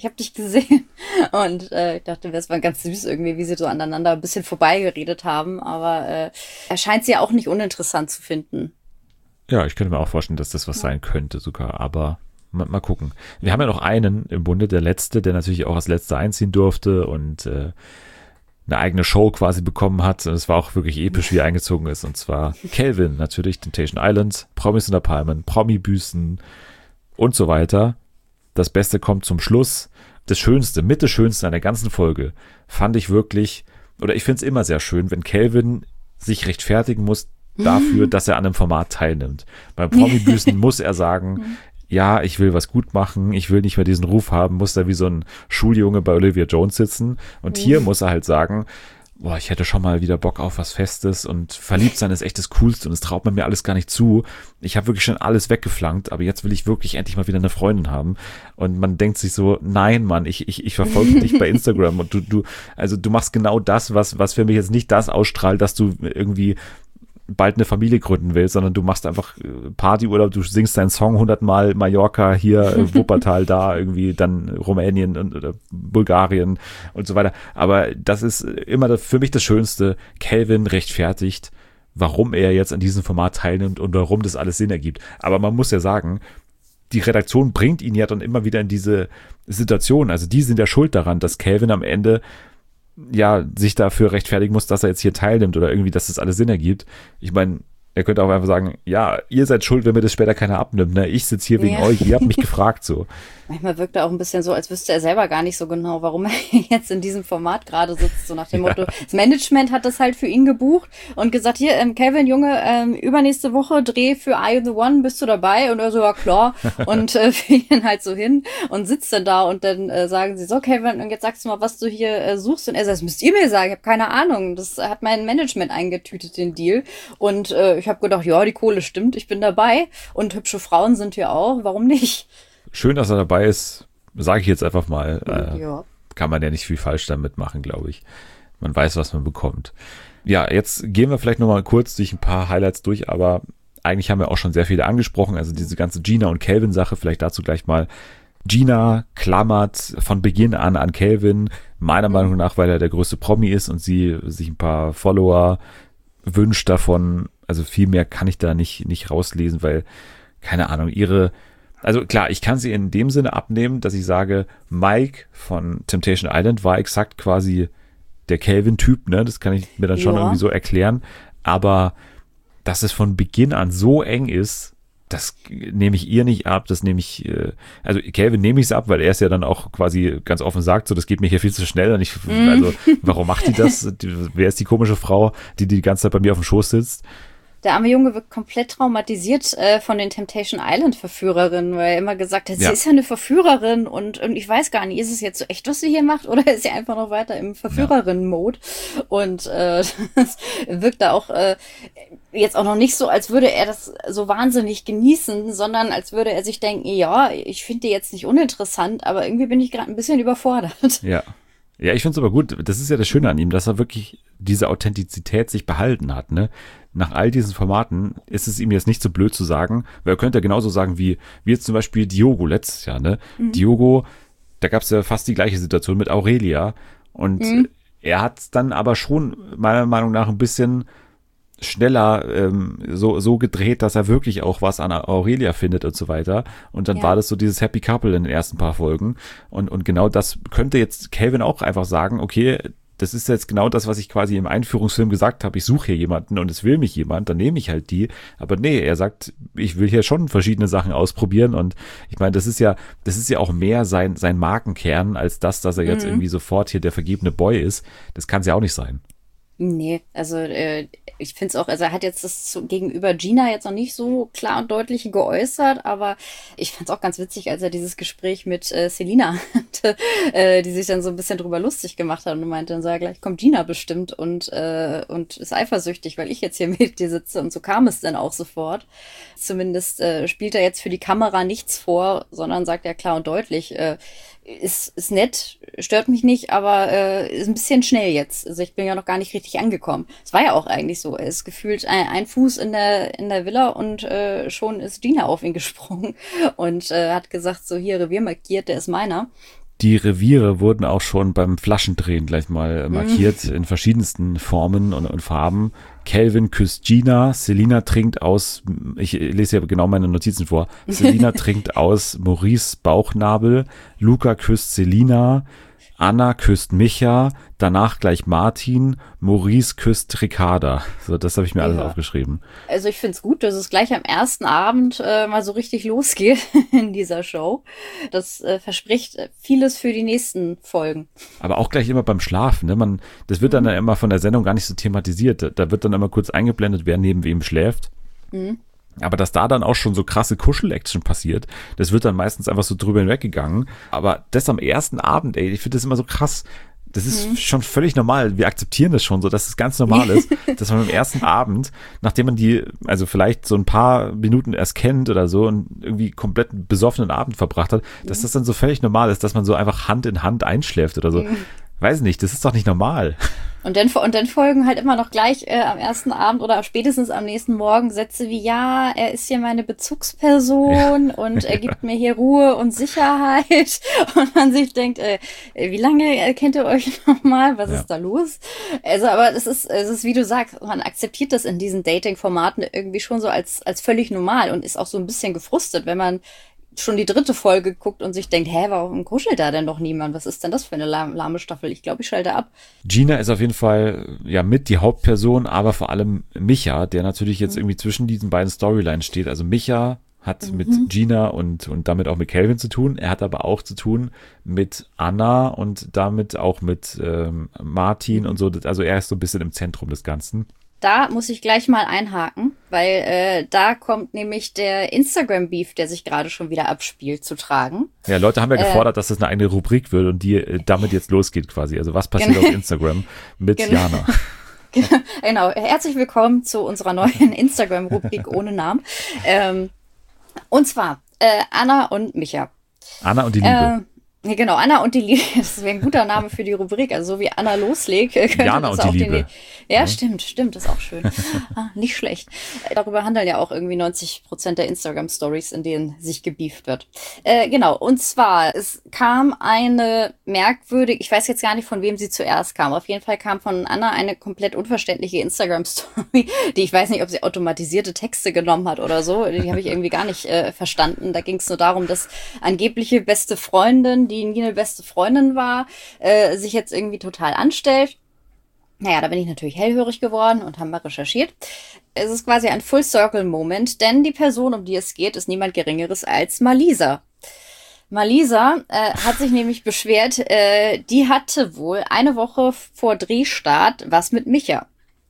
Und ich dachte, das war ganz süß irgendwie, wie sie so aneinander ein bisschen vorbeigeredet haben. Aber er scheint sie ja auch nicht uninteressant zu finden. Ja, ich könnte mir auch vorstellen, dass das was sein könnte sogar. Aber mal gucken. Wir haben ja noch einen im Bunde, der Letzte, der natürlich auch als Letzter einziehen durfte und eine eigene Show quasi bekommen hat. Und es war auch wirklich episch, wie er eingezogen ist. Und zwar Calvin, natürlich, Temptation Island, Promis unter Palmen, Promi-Büßen und so weiter. Das Beste kommt zum Schluss. Das Schönste an der ganzen Folge fand ich wirklich, oder ich finde es immer sehr schön, wenn Calvin sich rechtfertigen muss dafür, dass er an einem Format teilnimmt. Beim Promi-Büßen muss er sagen, ja, ich will was gut machen, ich will nicht mehr diesen Ruf haben, muss da wie so ein Schuljunge bei Olivia Jones sitzen. Und hier muss er halt sagen, boah, ich hätte schon mal wieder Bock auf was Festes und verliebt sein ist echt das Coolste und es traut man mir alles gar nicht zu. Ich habe wirklich schon alles weggeflankt, aber jetzt will ich wirklich endlich mal wieder eine Freundin haben. Und man denkt sich so, nein, Mann, ich verfolge dich bei Instagram und du machst genau das, was für mich jetzt nicht das ausstrahlt, dass du irgendwie bald eine Familie gründen willst, sondern du machst einfach Partyurlaub, du singst deinen Song 100-mal, Mallorca, hier, Wuppertal, da irgendwie, dann Rumänien oder Bulgarien und so weiter. Aber das ist immer für mich das Schönste. Calvin rechtfertigt, warum er jetzt an diesem Format teilnimmt und warum das alles Sinn ergibt. Aber man muss ja sagen, die Redaktion bringt ihn ja dann immer wieder in diese Situation. Also die sind ja schuld daran, dass Calvin am Ende ja sich dafür rechtfertigen muss, dass er jetzt hier teilnimmt oder irgendwie, dass das alles Sinn ergibt. Ich meine, er könnte auch einfach sagen, ja, ihr seid schuld, wenn mir das später keiner abnimmt. Ne? Ich sitze hier wegen euch, ihr habt mich gefragt so. Manchmal wirkt er auch ein bisschen so, als wüsste er selber gar nicht so genau, warum er jetzt in diesem Format gerade sitzt, so nach dem Motto, das Management hat das halt für ihn gebucht und gesagt, hier, Calvin, Junge, übernächste Woche Dreh für Are You the One, bist du dabei? Und er so, ja klar, und fliegt dann halt so hin und sitzt dann da und dann sagen sie so, Calvin, und jetzt sagst du mal, was du hier suchst, und er sagt, das müsst ihr mir sagen, ich habe keine Ahnung, das hat mein Management eingetütet, den Deal, und ich habe gedacht, ja, die Kohle stimmt, ich bin dabei und hübsche Frauen sind hier auch, warum nicht? Schön, dass er dabei ist, sage ich jetzt einfach mal. Kann man ja nicht viel falsch damit machen, glaube ich. Man weiß, was man bekommt. Ja, jetzt gehen wir vielleicht nochmal kurz durch ein paar Highlights durch, aber eigentlich haben wir auch schon sehr viele angesprochen. Also diese ganze Gina und Calvin-Sache, vielleicht dazu gleich mal. Gina klammert von Beginn an Calvin, meiner Meinung nach, weil er der größte Promi ist und sie sich ein paar Follower wünscht davon. Also viel mehr kann ich da nicht rauslesen, weil, keine Ahnung, also klar, ich kann sie in dem Sinne abnehmen, dass ich sage, Mike von Temptation Island war exakt quasi der Calvin-Typ, ne? Das kann ich mir dann schon irgendwie so erklären. Aber dass es von Beginn an so eng ist, das nehme ich ihr nicht ab, das nehme ich, also Calvin nehme ich es ab, weil er es ja dann auch quasi ganz offen sagt, so das geht mir hier viel zu schnell und also warum macht die das? Wer ist die komische Frau, die ganze Zeit bei mir auf dem Schoß sitzt? Der arme Junge wird komplett traumatisiert von den Temptation Island Verführerinnen, weil er immer gesagt hat, sie ist ja eine Verführerin und ich weiß gar nicht, ist es jetzt so echt, was sie hier macht oder ist sie einfach noch weiter im Verführerinnen-Mode? Und das wirkt da auch jetzt auch noch nicht so, als würde er das so wahnsinnig genießen, sondern als würde er sich denken, ja, ich finde die jetzt nicht uninteressant, aber irgendwie bin ich gerade ein bisschen überfordert. Ja, ich finde es aber gut, das ist ja das Schöne an ihm, dass er wirklich diese Authentizität sich behalten hat, ne? Nach all diesen Formaten ist es ihm jetzt nicht so blöd zu sagen, weil er könnte ja genauso sagen wie jetzt zum Beispiel Diogo letztes Jahr, ne? Diogo, da gab es ja fast die gleiche Situation mit Aurelia und er hat es dann aber schon meiner Meinung nach ein bisschen schneller so gedreht, dass er wirklich auch was an Aurelia findet und so weiter. Und dann war das so dieses Happy Couple in den ersten paar Folgen. Und genau das könnte jetzt Calvin auch einfach sagen, okay, das ist jetzt genau das, was ich quasi im Einführungsfilm gesagt habe, ich suche hier jemanden und es will mich jemand, dann nehme ich halt die. Aber nee, er sagt, ich will hier schon verschiedene Sachen ausprobieren und ich meine, das ist ja auch mehr sein Markenkern, als dass er jetzt irgendwie sofort hier der vergebene Boy ist. Das kann es ja auch nicht sein. Nee, also ich finde es auch, also er hat jetzt das gegenüber Gina jetzt noch nicht so klar und deutlich geäußert, aber ich fand es auch ganz witzig, als er dieses Gespräch mit Selina hatte, die sich dann so ein bisschen drüber lustig gemacht hat und meinte dann so, ja, gleich kommt Gina bestimmt und ist eifersüchtig, weil ich jetzt hier mit dir sitze und so kam es dann auch sofort. Zumindest spielt er jetzt für die Kamera nichts vor, sondern sagt ja klar und deutlich, ist nett, stört mich nicht, aber ist ein bisschen schnell jetzt. Also ich bin ja noch gar nicht richtig angekommen. Es war ja auch eigentlich so. Er ist gefühlt ein Fuß in der Villa und schon ist Gina auf ihn gesprungen und hat gesagt, so hier Revier markiert, der ist meiner. Die Reviere wurden auch schon beim Flaschendrehen gleich mal markiert in verschiedensten Formen und Farben. Calvin küsst Gina, Selina trinkt aus, ich lese ja genau meine Notizen vor, Selina trinkt aus Maurice Bauchnabel, Luca küsst Selina, Anna küsst Micha, danach gleich Martin, Maurice küsst Ricarda. So, das habe ich mir alles aufgeschrieben. Also ich finde es gut, dass es gleich am ersten Abend mal so richtig losgeht in dieser Show. Das verspricht vieles für die nächsten Folgen. Aber auch gleich immer beim Schlafen. Ne? Das wird dann immer von der Sendung gar nicht so thematisiert. Da wird dann immer kurz eingeblendet, wer neben wem schläft. Aber dass da dann auch schon so krasse Kuschel-Action passiert, das wird dann meistens einfach so drüber hinweggegangen. Aber das am ersten Abend, ey, ich finde das immer so krass. Das ist schon völlig normal. Wir akzeptieren das schon so, dass es ganz normal ist, dass man am ersten Abend, nachdem man die, also vielleicht so ein paar Minuten erst kennt oder so und irgendwie komplett einen besoffenen Abend verbracht hat, dass das dann so völlig normal ist, dass man so einfach Hand in Hand einschläft oder so. Weiß nicht, das ist doch nicht normal. Und dann folgen halt immer noch gleich am ersten Abend oder spätestens am nächsten Morgen Sätze wie, ja, er ist hier meine Bezugsperson und er gibt mir hier Ruhe und Sicherheit. Und man sich denkt, wie lange kennt ihr euch nochmal? Was ist da los? Also, aber es ist, wie du sagst, man akzeptiert das in diesen Dating-Formaten irgendwie schon so als völlig normal und ist auch so ein bisschen gefrustet, wenn man schon die 3. Folge guckt und sich denkt, warum kuschelt da denn noch niemand? Was ist denn das für eine lahme Staffel? Ich glaube, ich schalte ab. Gina ist auf jeden Fall ja mit die Hauptperson, aber vor allem Micha, der natürlich jetzt irgendwie zwischen diesen beiden Storylines steht. Also Micha hat mit Gina und damit auch mit Calvin zu tun. Er hat aber auch zu tun mit Anna und damit auch mit Martin und so. Also er ist so ein bisschen im Zentrum des Ganzen. Da muss ich gleich mal einhaken, weil da kommt nämlich der Instagram-Beef, der sich gerade schon wieder abspielt, zu tragen. Ja, Leute haben ja gefordert, dass das eine eigene Rubrik wird und die damit jetzt losgeht quasi. Also was passiert auf Instagram mit Jana? Genau, herzlich willkommen zu unserer neuen Instagram-Rubrik ohne Namen. Und zwar Anna und Micha. Anna und die Liebe. Genau, Anna und die Liebe, das wäre ein guter Name für die Rubrik, also so wie Anna loslegt. Jana und die Liebe. Ja, stimmt, das ist auch schön. Nicht schlecht. Darüber handeln ja auch irgendwie 90% der Instagram-Stories, in denen sich gebieft wird. Genau, und zwar, es kam eine merkwürdige, ich weiß jetzt gar nicht, von wem sie zuerst kam, auf jeden Fall kam von Anna eine komplett unverständliche Instagram-Story, die ich weiß nicht, ob sie automatisierte Texte genommen hat oder so, die habe ich irgendwie gar nicht verstanden. Da ging es nur darum, dass angebliche beste Freundin, die nie eine beste Freundin war, sich jetzt irgendwie total anstellt Naja, da bin ich natürlich hellhörig geworden und haben mal recherchiert. Es ist quasi ein Full-Circle-Moment, denn die Person, um die es geht, ist niemand Geringeres als Malisa. Malisa hat sich nämlich beschwert, die hatte wohl eine Woche vor Drehstart was mit Micha.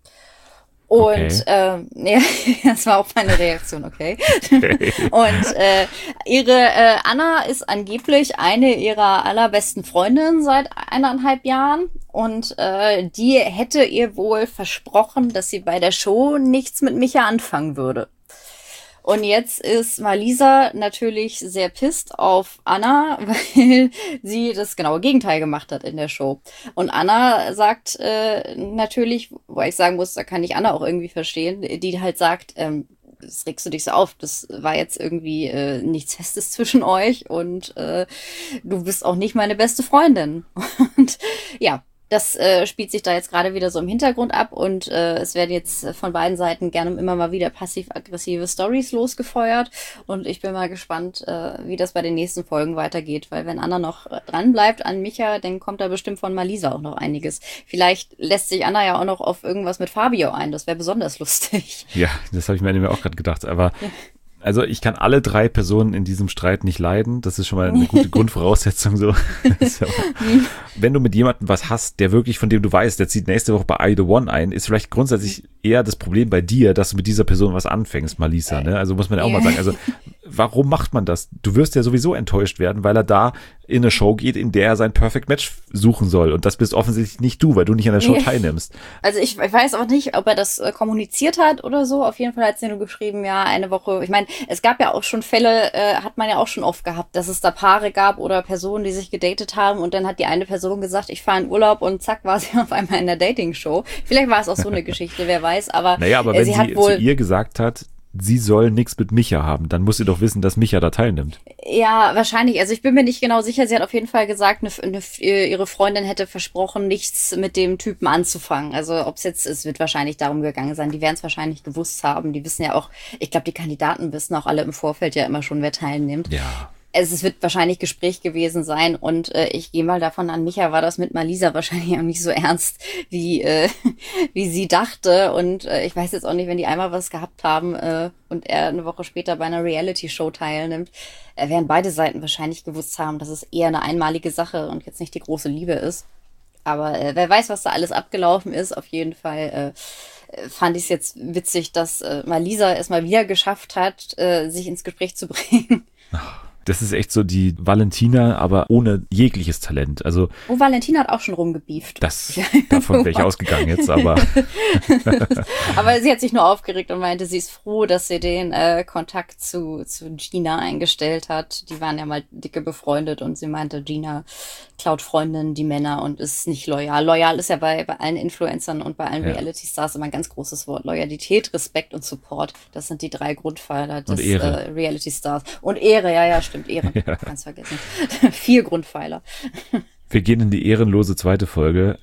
Und Okay. ja, das war auch meine Reaktion, okay. Und ihre Anna ist angeblich eine ihrer allerbesten Freundinnen seit 1,5 Jahren. Und die hätte ihr wohl versprochen, dass sie bei der Show nichts mit Micha anfangen würde. Und jetzt ist Malisa natürlich sehr pisst auf Anna, weil sie das genaue Gegenteil gemacht hat in der Show. Und Anna sagt natürlich, wo ich sagen muss, da kann ich Anna auch irgendwie verstehen, die halt sagt, das regst du dich so auf, das war jetzt irgendwie nichts Festes zwischen euch und du bist auch nicht meine beste Freundin. Und ja, das spielt sich da jetzt gerade wieder so im Hintergrund ab und es werden jetzt von beiden Seiten gerne immer mal wieder passiv-aggressive Stories losgefeuert und ich bin mal gespannt, wie das bei den nächsten Folgen weitergeht, weil wenn Anna noch dran bleibt an Micha, dann kommt da bestimmt von Malisa auch noch einiges. Vielleicht lässt sich Anna ja auch noch auf irgendwas mit Fabio ein, das wäre besonders lustig. Ja, das habe ich mir auch gerade gedacht, aber also ich kann alle 3 Personen in diesem Streit nicht leiden. Das ist schon mal eine gute Grundvoraussetzung so. Wenn du mit jemandem was hast, der wirklich, von dem du weißt, der zieht nächste Woche bei I The One ein, ist vielleicht grundsätzlich eher das Problem bei dir, dass du mit dieser Person was anfängst, Malisa. Ne? Also muss man ja auch mal sagen. Also warum macht man das? Du wirst ja sowieso enttäuscht werden, weil er da in eine Show geht, in der er sein Perfect Match suchen soll. Und das bist offensichtlich nicht du, weil du nicht an der Show teilnimmst. Also ich weiß auch nicht, ob er das kommuniziert hat oder so. Auf jeden Fall hat sie nur geschrieben, ja, eine Woche. Ich meine, es gab ja auch schon Fälle, hat man ja auch schon oft gehabt, dass es da Paare gab oder Personen, die sich gedatet haben und dann hat die eine Person gesagt, ich fahre in Urlaub und zack, war sie auf einmal in der Dating-Show. Vielleicht war es auch so eine Geschichte, wer weiß. Aber naja, aber wenn sie sie hat wohl zu ihr gesagt hat, sie soll nichts mit Micha haben, dann muss sie doch wissen, dass Micha da teilnimmt. ja, wahrscheinlich. Also ich bin mir nicht genau sicher. Sie hat auf jeden Fall gesagt, ihre Freundin hätte versprochen, nichts mit dem Typen anzufangen. Also ob es wird wahrscheinlich darum gegangen sein. Die werden es wahrscheinlich gewusst haben. Die wissen ja auch, ich glaube, die Kandidaten wissen auch alle im Vorfeld ja immer schon, wer teilnimmt. Ja. Es wird wahrscheinlich Gespräch gewesen sein und ich gehe mal davon an, Micha war das mit Malisa wahrscheinlich auch nicht so ernst, wie sie dachte. Und ich weiß jetzt auch nicht, wenn die einmal was gehabt haben und er eine Woche später bei einer Reality-Show teilnimmt, werden beide Seiten wahrscheinlich gewusst haben, dass es eher eine einmalige Sache und jetzt nicht die große Liebe ist. Aber wer weiß, was da alles abgelaufen ist. Auf jeden Fall fand ich es jetzt witzig, dass Malisa es mal wieder geschafft hat, sich ins Gespräch zu bringen. Das ist echt so die Valentina, aber ohne jegliches Talent. Also Oh, Valentina hat auch schon rumgebieft. Davon wäre ich ausgegangen jetzt, aber aber sie hat sich nur aufgeregt und meinte, sie ist froh, dass sie den Kontakt zu Gina eingestellt hat. Die waren ja mal dicke befreundet und sie meinte, Gina klaut Freundinnen die Männer und ist nicht loyal. Loyal ist ja bei allen Influencern und bei allen Reality-Stars immer ein ganz großes Wort. Loyalität, Respekt und Support. Das sind die 3 Grundpfeiler des Reality-Stars. Und Ehre, ja, stimmt, Ehre. Ja. Ganz vergessen. 4 Grundpfeiler. Wir gehen in die ehrenlose zweite Folge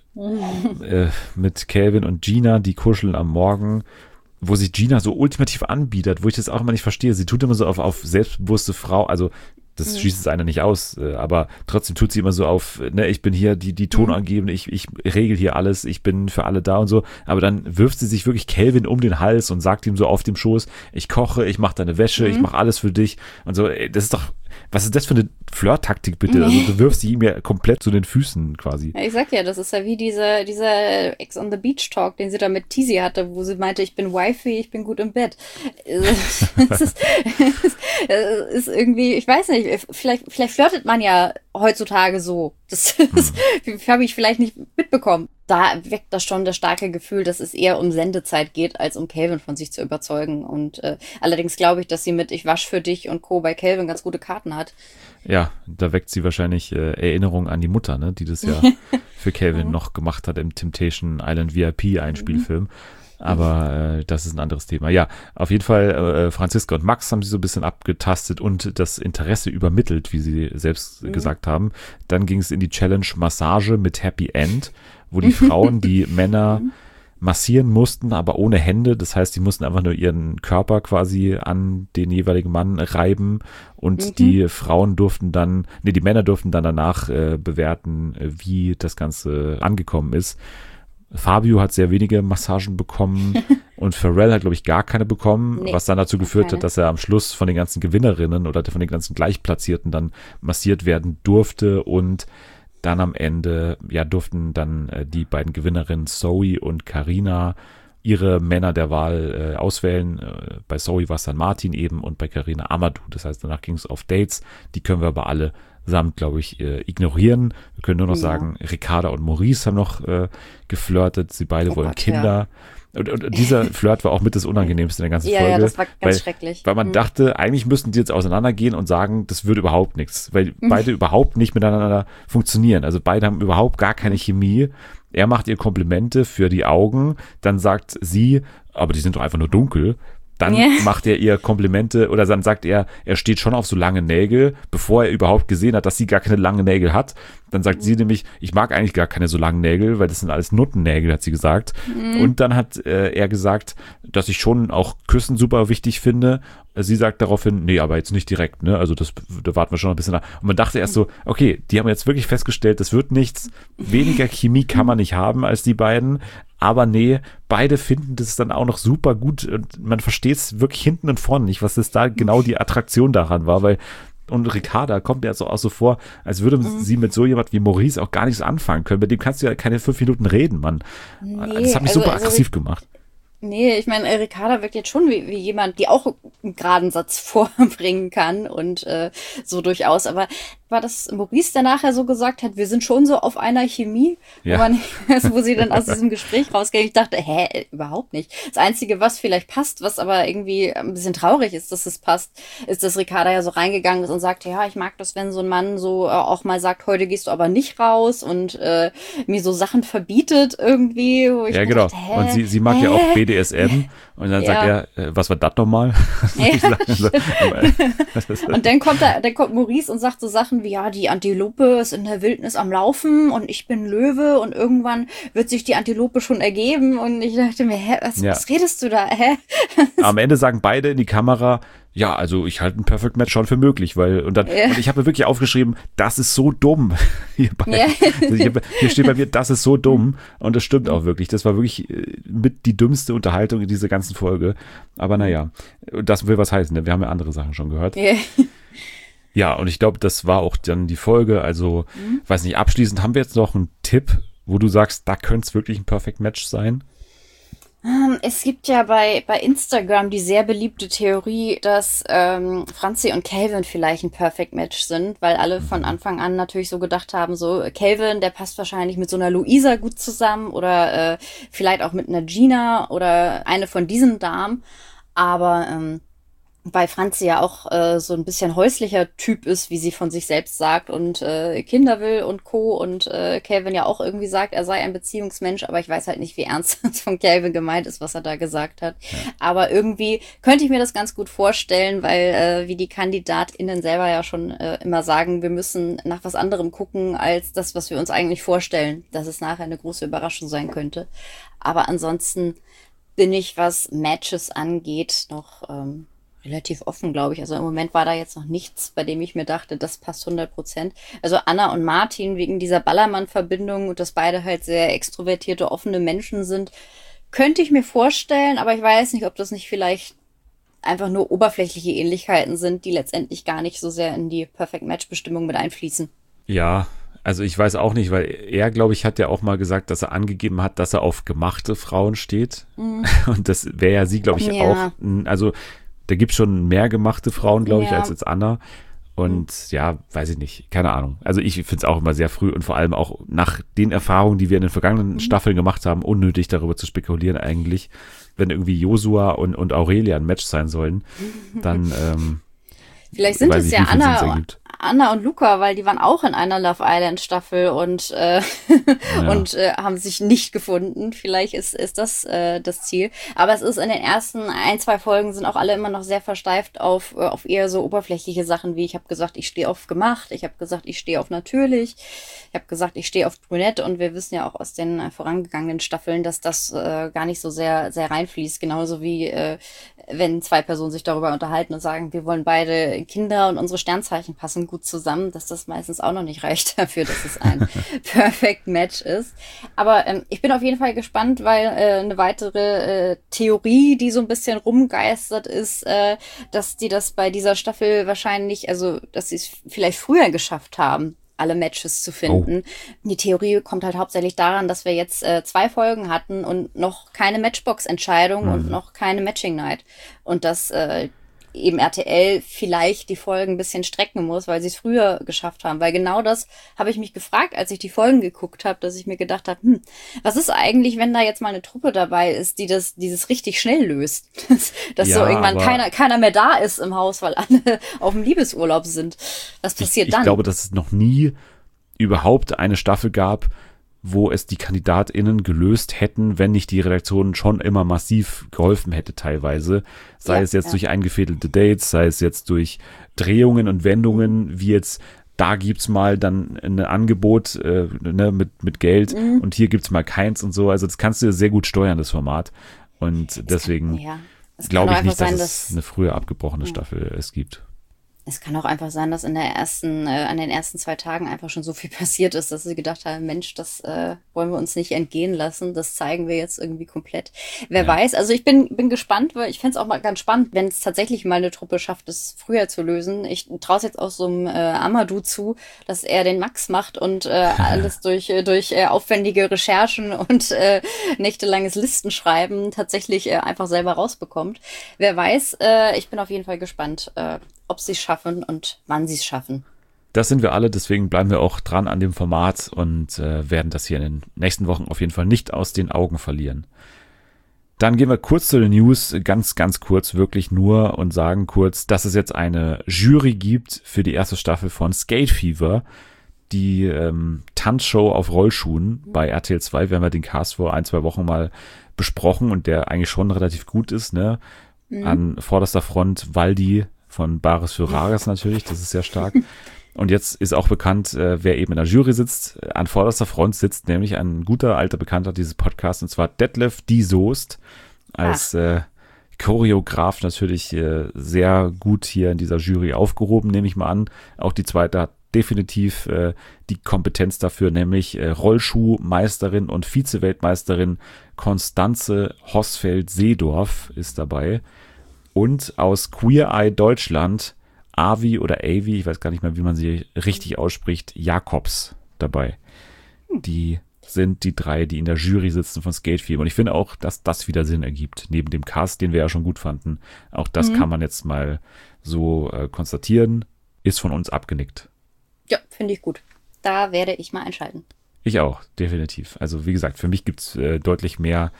mit Calvin und Gina, die kuscheln am Morgen, wo sich Gina so ultimativ anbietet, wo ich das auch immer nicht verstehe. Sie tut immer so auf selbstbewusste Frau, also das schließt es einer nicht aus, aber trotzdem tut sie immer so auf, ne, ich bin hier die Tonangebende, ich regel hier alles, ich bin für alle da und so, aber dann wirft sie sich wirklich Calvin um den Hals und sagt ihm so auf dem Schoß, ich koche, ich mache deine Wäsche, ich mache alles für dich und so, das ist doch, was ist das für eine Flirt-Taktik bitte? Also du wirfst sie ihm ja komplett zu den Füßen quasi. Ja, ich sag ja, das ist ja wie dieser Ex on the Beach Talk, den sie da mit Tizi hatte, wo sie meinte, ich bin Wifey, ich bin gut im Bett. Es ist irgendwie, ich weiß nicht, vielleicht flirtet man ja heutzutage so. Das habe ich vielleicht nicht mitbekommen. Da weckt das schon das starke Gefühl, dass es eher um Sendezeit geht, als um Calvin von sich zu überzeugen. Und allerdings glaube ich, dass sie mit Ich wasch für dich und Co. bei Calvin ganz gute Karten hat. Ja, da weckt sie wahrscheinlich Erinnerungen an die Mutter, ne, die das ja für Calvin noch gemacht hat im Temptation Island VIP-Einspielfilm. Aber das ist ein anderes Thema. Ja, auf jeden Fall Franziska und Max haben sie so ein bisschen abgetastet und das Interesse übermittelt, wie sie selbst gesagt haben. Dann ging es in die Challenge Massage mit Happy End, wo die Frauen die Männer massieren mussten, aber ohne Hände. Das heißt, die mussten einfach nur ihren Körper quasi an den jeweiligen Mann reiben und die Frauen durften dann, die Männer durften dann danach bewerten, wie das Ganze angekommen ist. Fabio hat sehr wenige Massagen bekommen und Pharrell hat, glaube ich, gar keine bekommen, Nee, was dann dazu geführt keine. hat, dass er am Schluss von den ganzen Gewinnerinnen oder von den ganzen Gleichplatzierten dann massiert werden durfte und dann am Ende, ja, durften dann die beiden Gewinnerinnen Zoe und Carina ihre Männer der Wahl auswählen. Bei Zoe war es dann Martin eben und bei Carina Amadou. Das heißt, danach ging es auf Dates. Die können wir aber alle samt, glaube ich, ignorieren. Wir können nur noch sagen, Ricarda und Maurice haben noch geflirtet. Sie beide wollen Gott, Kinder. Und dieser Flirt war auch mit das Unangenehmste in der ganzen Folge. Ja, das war ganz schrecklich. Weil man dachte, eigentlich müssten die jetzt auseinandergehen und sagen, das wird überhaupt nichts. Weil beide überhaupt nicht miteinander funktionieren. Also beide haben überhaupt gar keine Chemie. Er macht ihr Komplimente für die Augen. Dann sagt sie, aber die sind doch einfach nur dunkel. Dann macht er ihr Komplimente oder dann sagt er, er steht schon auf so lange Nägel, bevor er überhaupt gesehen hat, dass sie gar keine langen Nägel hat. Dann sagt sie nämlich, ich mag eigentlich gar keine so langen Nägel, weil das sind alles Nuttennägel, hat sie gesagt. Und dann hat er gesagt, dass ich schon auch Küssen super wichtig finde. Sie sagt daraufhin, nee, aber jetzt nicht direkt, ne? Also da warten wir schon ein bisschen nach. Und man dachte erst so, okay, die haben jetzt wirklich festgestellt, das wird nichts. Weniger Chemie kann man nicht haben als die beiden. Aber nee, beide finden das dann auch noch super gut und man versteht es wirklich hinten und vorne nicht, was das da genau die Attraktion daran war, weil und Ricarda kommt mir jetzt auch so vor, als würde sie mit so jemand wie Maurice auch gar nichts anfangen können. Mit dem kannst du ja keine 5 Minuten reden, Mann. Nee, das hat mich super aggressiv gemacht. Nee, ich meine, Ricarda wirkt jetzt schon wie jemand, die auch einen geraden Satz vorbringen kann und so durchaus. Aber war das Maurice, der nachher so gesagt hat, wir sind schon so auf einer Chemie, Ja. wo sie dann aus diesem Gespräch rausging. Ich dachte, überhaupt nicht. Das Einzige, was vielleicht passt, was aber irgendwie ein bisschen traurig ist, dass es passt, ist, dass Ricarda ja so reingegangen ist und sagte, ja, ich mag das, wenn so ein Mann so auch mal sagt, heute gehst du aber nicht raus und mir so Sachen verbietet irgendwie. Wo ich Ja, mir genau. dachte, Und sie mag ja auch BDSM. Und dann sagt er, was war das nochmal? Und dann kommt Maurice und sagt so Sachen wie, ja, die Antilope ist in der Wildnis am Laufen und ich bin Löwe und irgendwann wird sich die Antilope schon ergeben. Und ich dachte mir, was redest du da? Am Ende sagen beide in die Kamera, ja, also ich halte ein Perfect Match schon für möglich, und ich habe mir wirklich aufgeschrieben, das ist so dumm. Hier steht bei mir, das ist so dumm und das stimmt auch wirklich. Das war wirklich mit die dümmste Unterhaltung in dieser ganzen Folge. Aber naja, das will was heißen, ne? Wir haben ja andere Sachen schon gehört. Ja, und ich glaube, das war auch dann die Folge. Also, weiß nicht, abschließend haben wir jetzt noch einen Tipp, wo du sagst, da könnte es wirklich ein Perfect Match sein? Es gibt ja bei Instagram die sehr beliebte Theorie, dass Franzi und Calvin vielleicht ein Perfect Match sind, weil alle von Anfang an natürlich so gedacht haben, so Calvin, der passt wahrscheinlich mit so einer Luisa gut zusammen oder vielleicht auch mit einer Gina oder eine von diesen Damen. Aber weil Franzi ja auch so ein bisschen häuslicher Typ ist, wie sie von sich selbst sagt und Kinder will und Co. Und Calvin ja auch irgendwie sagt, er sei ein Beziehungsmensch, aber ich weiß halt nicht, wie ernst das von Calvin gemeint ist, was er da gesagt hat. Ja. Aber irgendwie könnte ich mir das ganz gut vorstellen, weil wie die KandidatInnen selber ja schon immer sagen, wir müssen nach was anderem gucken, als das, was wir uns eigentlich vorstellen, dass es nachher eine große Überraschung sein könnte. Aber ansonsten bin ich, was Matches angeht, noch relativ offen, glaube ich. Also im Moment war da jetzt noch nichts, bei dem ich mir dachte, das passt 100%. Also Anna und Martin wegen dieser Ballermann-Verbindung und dass beide halt sehr extrovertierte, offene Menschen sind, könnte ich mir vorstellen, aber ich weiß nicht, ob das nicht vielleicht einfach nur oberflächliche Ähnlichkeiten sind, die letztendlich gar nicht so sehr in die Perfect-Match-Bestimmung mit einfließen. Ja, also ich weiß auch nicht, weil er, glaube ich, hat ja auch mal gesagt, dass er angegeben hat, dass er auf gemachte Frauen steht. Und das wäre ja sie, glaube ich, auch. Also da gibt es schon mehr gemachte Frauen, glaube ich, als jetzt Anna. Und ja, weiß ich nicht, keine Ahnung. Also ich finde es auch immer sehr früh und vor allem auch nach den Erfahrungen, die wir in den vergangenen Staffeln gemacht haben, unnötig darüber zu spekulieren eigentlich. Wenn irgendwie Josua und Aurelia ein Match sein sollen, dann vielleicht sind es ja Anna und Luca, weil die waren auch in einer Love Island Staffel und haben sich nicht gefunden. Vielleicht ist das das Ziel. Aber es ist in den ersten 1-2 Folgen sind auch alle immer noch sehr versteift auf eher so oberflächliche Sachen, wie ich habe gesagt, ich stehe auf gemacht, ich habe gesagt, ich stehe auf natürlich, ich habe gesagt, ich stehe auf brünett und wir wissen ja auch aus den vorangegangenen Staffeln, dass das gar nicht so sehr, sehr reinfließt. Genauso wie wenn 2 Personen sich darüber unterhalten und sagen, wir wollen beide Kinder und unsere Sternzeichen passen gut zusammen, dass das meistens auch noch nicht reicht dafür, dass es ein Perfect Match ist. Aber ich bin auf jeden Fall gespannt, weil eine weitere Theorie, die so ein bisschen rumgeistert ist, dass die das bei dieser Staffel wahrscheinlich, also dass sie es vielleicht früher geschafft haben, alle Matches zu finden. Oh. Die Theorie kommt halt hauptsächlich daran, dass wir jetzt 2 Folgen hatten und noch keine Matchbox-Entscheidung und noch keine Matching-Night. Und dass eben RTL vielleicht die Folgen ein bisschen strecken muss, weil sie es früher geschafft haben. Weil genau das habe ich mich gefragt, als ich die Folgen geguckt habe, dass ich mir gedacht habe, was ist eigentlich, wenn da jetzt mal eine Truppe dabei ist, die dieses richtig schnell löst? dass so irgendwann keiner mehr da ist im Haus, weil alle auf dem Liebesurlaub sind. Was passiert dann? Ich glaube, dass es noch nie überhaupt eine Staffel gab, wo es die KandidatInnen gelöst hätten, wenn nicht die Redaktion schon immer massiv geholfen hätte teilweise. Sei es jetzt durch eingefädelte Dates, sei es jetzt durch Drehungen und Wendungen, wie jetzt, da gibt's mal dann ein Angebot mit Geld und hier gibt's mal keins und so. Also das kannst du sehr gut steuern, das Format. Und deswegen glaube ich nicht, dass es eine früher abgebrochene Staffel es gibt. Es kann auch einfach sein, dass an den ersten 2 Tagen einfach schon so viel passiert ist, dass sie gedacht haben, Mensch, das wollen wir uns nicht entgehen lassen, das zeigen wir jetzt irgendwie komplett. Wer weiß, also ich bin gespannt, weil ich fände es auch mal ganz spannend, wenn es tatsächlich mal eine Truppe schafft, es früher zu lösen. Ich traue es jetzt auch so einem Amadou zu, dass er den Max macht und alles durch aufwendige Recherchen und nächtelanges Listenschreiben tatsächlich einfach selber rausbekommt. Wer weiß, ich bin auf jeden Fall gespannt, ob sie es schaffen und wann sie es schaffen. Das sind wir alle, deswegen bleiben wir auch dran an dem Format und werden das hier in den nächsten Wochen auf jeden Fall nicht aus den Augen verlieren. Dann gehen wir kurz zu den News, ganz, ganz kurz, wirklich nur und sagen kurz, dass es jetzt eine Jury gibt für die erste Staffel von Skate Fever, die Tanzshow auf Rollschuhen bei RTL 2. Wir haben ja den Cast vor 1-2 Wochen mal besprochen und der eigentlich schon relativ gut ist, ne? An vorderster Front Waldi von Bares für Rares natürlich, das ist sehr stark. Und jetzt ist auch bekannt, wer eben in der Jury sitzt. An vorderster Front sitzt nämlich ein guter alter Bekannter dieses Podcasts, und zwar Detlef die Soest, als Choreograf natürlich sehr gut hier in dieser Jury aufgehoben, nehme ich mal an. Auch die zweite hat definitiv die Kompetenz dafür, nämlich Rollschuhmeisterin und Vize-Weltmeisterin Konstanze Hosfeld-Seedorf ist dabei. Und aus Queer Eye Deutschland Avi oder Avi, ich weiß gar nicht mehr, wie man sie richtig ausspricht, Jakobs dabei. Die sind die 3, die in der Jury sitzen von Skate Fever. Und ich finde auch, dass das wieder Sinn ergibt. Neben dem Cast, den wir ja schon gut fanden. Auch das kann man jetzt mal so konstatieren. Ist von uns abgenickt. Ja, finde ich gut. Da werde ich mal einschalten. Ich auch, definitiv. Also wie gesagt, für mich gibt es deutlich mehr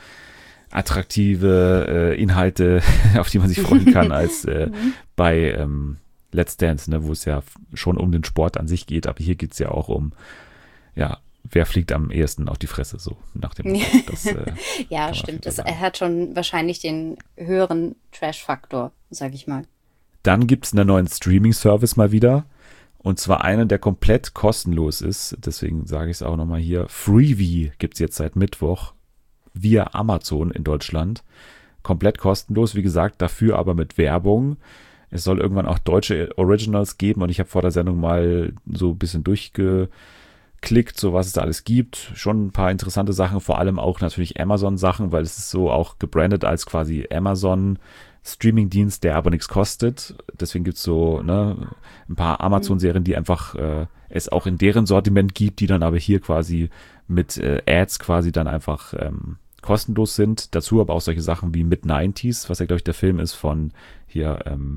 attraktive Inhalte, auf die man sich freuen kann, als bei Let's Dance, ne, wo es ja schon um den Sport an sich geht, aber hier geht es ja auch um, wer fliegt am ehesten auf die Fresse, so nach dem Motto. Ja, stimmt. Er hat schon wahrscheinlich den höheren Trash-Faktor, sag ich mal. Dann gibt es einen neuen Streaming-Service mal wieder, und zwar einen, der komplett kostenlos ist, deswegen sage ich es auch nochmal hier. Freevee gibt es jetzt seit Mittwoch via Amazon in Deutschland. Komplett kostenlos, wie gesagt, dafür aber mit Werbung. Es soll irgendwann auch deutsche Originals geben und ich habe vor der Sendung mal so ein bisschen durchgeklickt, so was es da alles gibt. Schon ein paar interessante Sachen, vor allem auch natürlich Amazon-Sachen, weil es ist so auch gebrandet als quasi Amazon-Streaming-Dienst, der aber nichts kostet. Deswegen gibt es so ein paar Amazon-Serien, die einfach es auch in deren Sortiment gibt, die dann aber hier quasi mit Ads quasi dann einfach kostenlos sind. Dazu aber auch solche Sachen wie Mid-90s, was ja, glaube ich, der Film ist von hier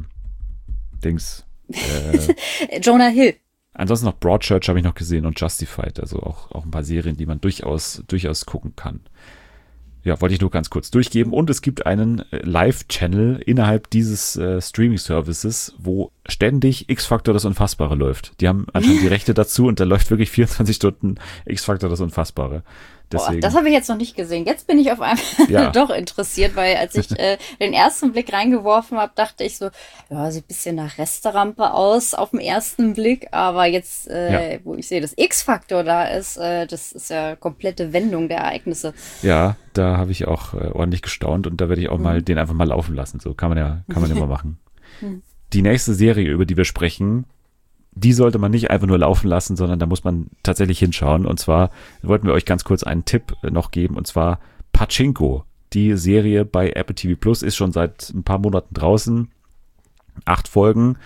Jonah Hill. Ansonsten noch Broadchurch habe ich noch gesehen und Justified, also auch ein paar Serien, die man durchaus gucken kann. Ja, wollte ich nur ganz kurz durchgeben. Und es gibt einen Live-Channel innerhalb dieses Streaming-Services, wo ständig X-Factor das Unfassbare läuft. Die haben anscheinend die Rechte dazu und da läuft wirklich 24 Stunden X-Factor das Unfassbare. Deswegen. Das habe ich jetzt noch nicht gesehen. Jetzt bin ich auf einmal doch interessiert, weil als ich den ersten Blick reingeworfen habe, dachte ich so, ja, sieht ein bisschen nach Resterampe aus auf den ersten Blick, aber jetzt, wo ich sehe, dass X-Faktor da ist, das ist ja komplette Wendung der Ereignisse. Ja, da habe ich auch ordentlich gestaunt und da werde ich auch mal den einfach mal laufen lassen. So kann man ja mal machen. die nächste Serie, über die wir sprechen, die sollte man nicht einfach nur laufen lassen, sondern da muss man tatsächlich hinschauen. Und zwar wollten wir euch ganz kurz einen Tipp noch geben, und zwar Pachinko. Die Serie bei Apple TV Plus ist schon seit ein paar Monaten draußen. 8 Folgen.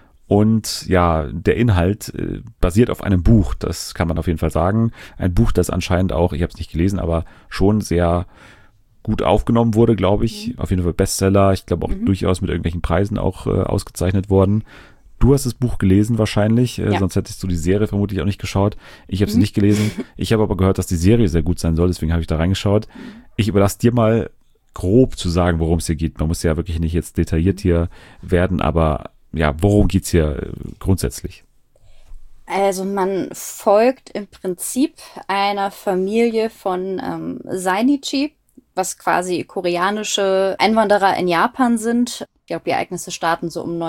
Und ja, der Inhalt basiert auf einem Buch, das kann man auf jeden Fall sagen. Ein Buch, das anscheinend auch, ich habe es nicht gelesen, aber schon sehr gut aufgenommen wurde, glaube ich. Auf jeden Fall Bestseller. Ich glaube auch durchaus mit irgendwelchen Preisen auch ausgezeichnet worden. Du hast das Buch gelesen wahrscheinlich, sonst hättest du die Serie vermutlich auch nicht geschaut. Ich habe sie nicht gelesen. Ich habe aber gehört, dass die Serie sehr gut sein soll, deswegen habe ich da reingeschaut. Ich überlasse dir mal grob zu sagen, worum es hier geht. Man muss ja wirklich nicht jetzt detailliert hier werden, aber ja, worum geht's hier grundsätzlich? Also man folgt im Prinzip einer Familie von Zainichi, was quasi koreanische Einwanderer in Japan sind. Ich glaube, die Ereignisse starten so um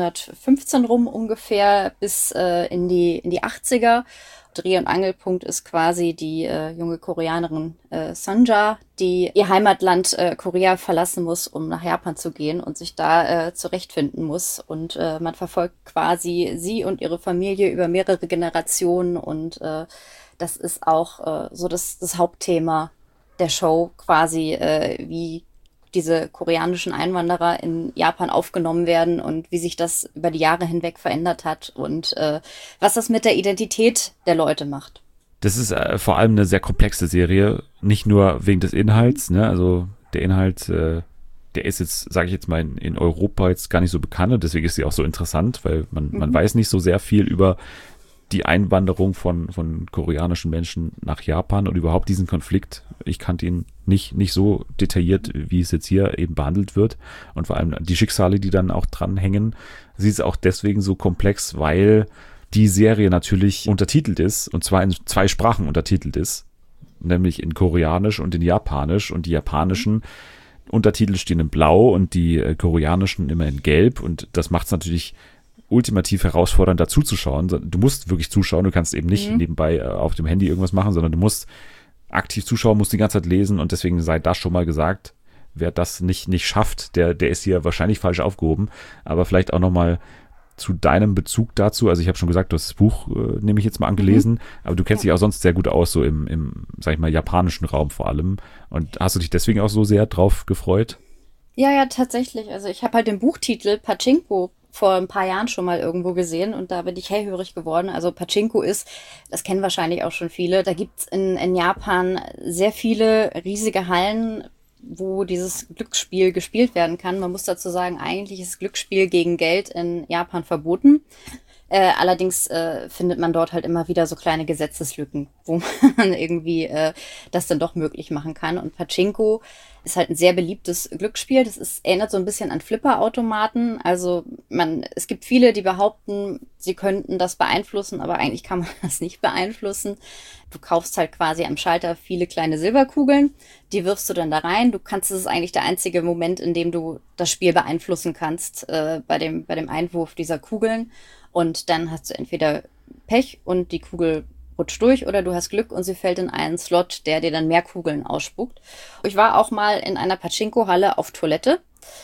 1915 rum ungefähr bis in die 80er. Dreh- und Angelpunkt ist quasi die junge Koreanerin Sonja, die ihr Heimatland Korea verlassen muss, um nach Japan zu gehen und sich da zurechtfinden muss. Und man verfolgt quasi sie und ihre Familie über mehrere Generationen. Und das ist auch so das Hauptthema der Show, quasi wie diese koreanischen Einwanderer in Japan aufgenommen werden und wie sich das über die Jahre hinweg verändert hat und was das mit der Identität der Leute macht. Das ist vor allem eine sehr komplexe Serie, nicht nur wegen des Inhalts, ne? Also der Inhalt, der ist jetzt, sage ich jetzt mal, in Europa jetzt gar nicht so bekannt und deswegen ist sie auch so interessant, weil man weiß nicht so sehr viel über die Einwanderung von koreanischen Menschen nach Japan und überhaupt diesen Konflikt. Ich kannte ihn nicht so detailliert, wie es jetzt hier eben behandelt wird. Und vor allem die Schicksale, die dann auch dranhängen. Sie ist auch deswegen so komplex, weil die Serie natürlich untertitelt ist, und zwar in 2 Sprachen untertitelt ist, nämlich in Koreanisch und in Japanisch. Und die japanischen Untertitel stehen in Blau und die koreanischen immer in Gelb. Und das macht es natürlich ultimativ herausfordernd, dazu zu schauen. Du musst wirklich zuschauen, du kannst eben nicht nebenbei auf dem Handy irgendwas machen, sondern du musst aktiv zuschauen, musst die ganze Zeit lesen und deswegen sei das schon mal gesagt, wer das nicht schafft, der ist hier wahrscheinlich falsch aufgehoben, aber vielleicht auch nochmal zu deinem Bezug dazu, also ich habe schon gesagt, du hast das Buch, nehme ich jetzt mal angelesen, aber du kennst dich auch sonst sehr gut aus, so im, sag ich mal, japanischen Raum vor allem, und hast du dich deswegen auch so sehr drauf gefreut? Ja, tatsächlich. Also ich habe halt den Buchtitel Pachinko vor ein paar Jahren schon mal irgendwo gesehen und da bin ich hellhörig geworden. Also Pachinko ist, das kennen wahrscheinlich auch schon viele, da gibt's in Japan sehr viele riesige Hallen, wo dieses Glücksspiel gespielt werden kann. Man muss dazu sagen, eigentlich ist Glücksspiel gegen Geld in Japan verboten. Allerdings findet man dort halt immer wieder so kleine Gesetzeslücken, wo man irgendwie das dann doch möglich machen kann. Und Pachinko ist halt ein sehr beliebtes Glücksspiel. Erinnert so ein bisschen an Flipperautomaten. Also es gibt viele, die behaupten, sie könnten das beeinflussen, aber eigentlich kann man das nicht beeinflussen. Du kaufst halt quasi am Schalter viele kleine Silberkugeln, die wirfst du dann da rein. Das ist eigentlich der einzige Moment, in dem du das Spiel beeinflussen kannst, bei dem Einwurf dieser Kugeln. Und dann hast du entweder Pech und die Kugel rutscht durch oder du hast Glück und sie fällt in einen Slot, der dir dann mehr Kugeln ausspuckt. Ich war auch mal in einer Pachinko-Halle auf Toilette.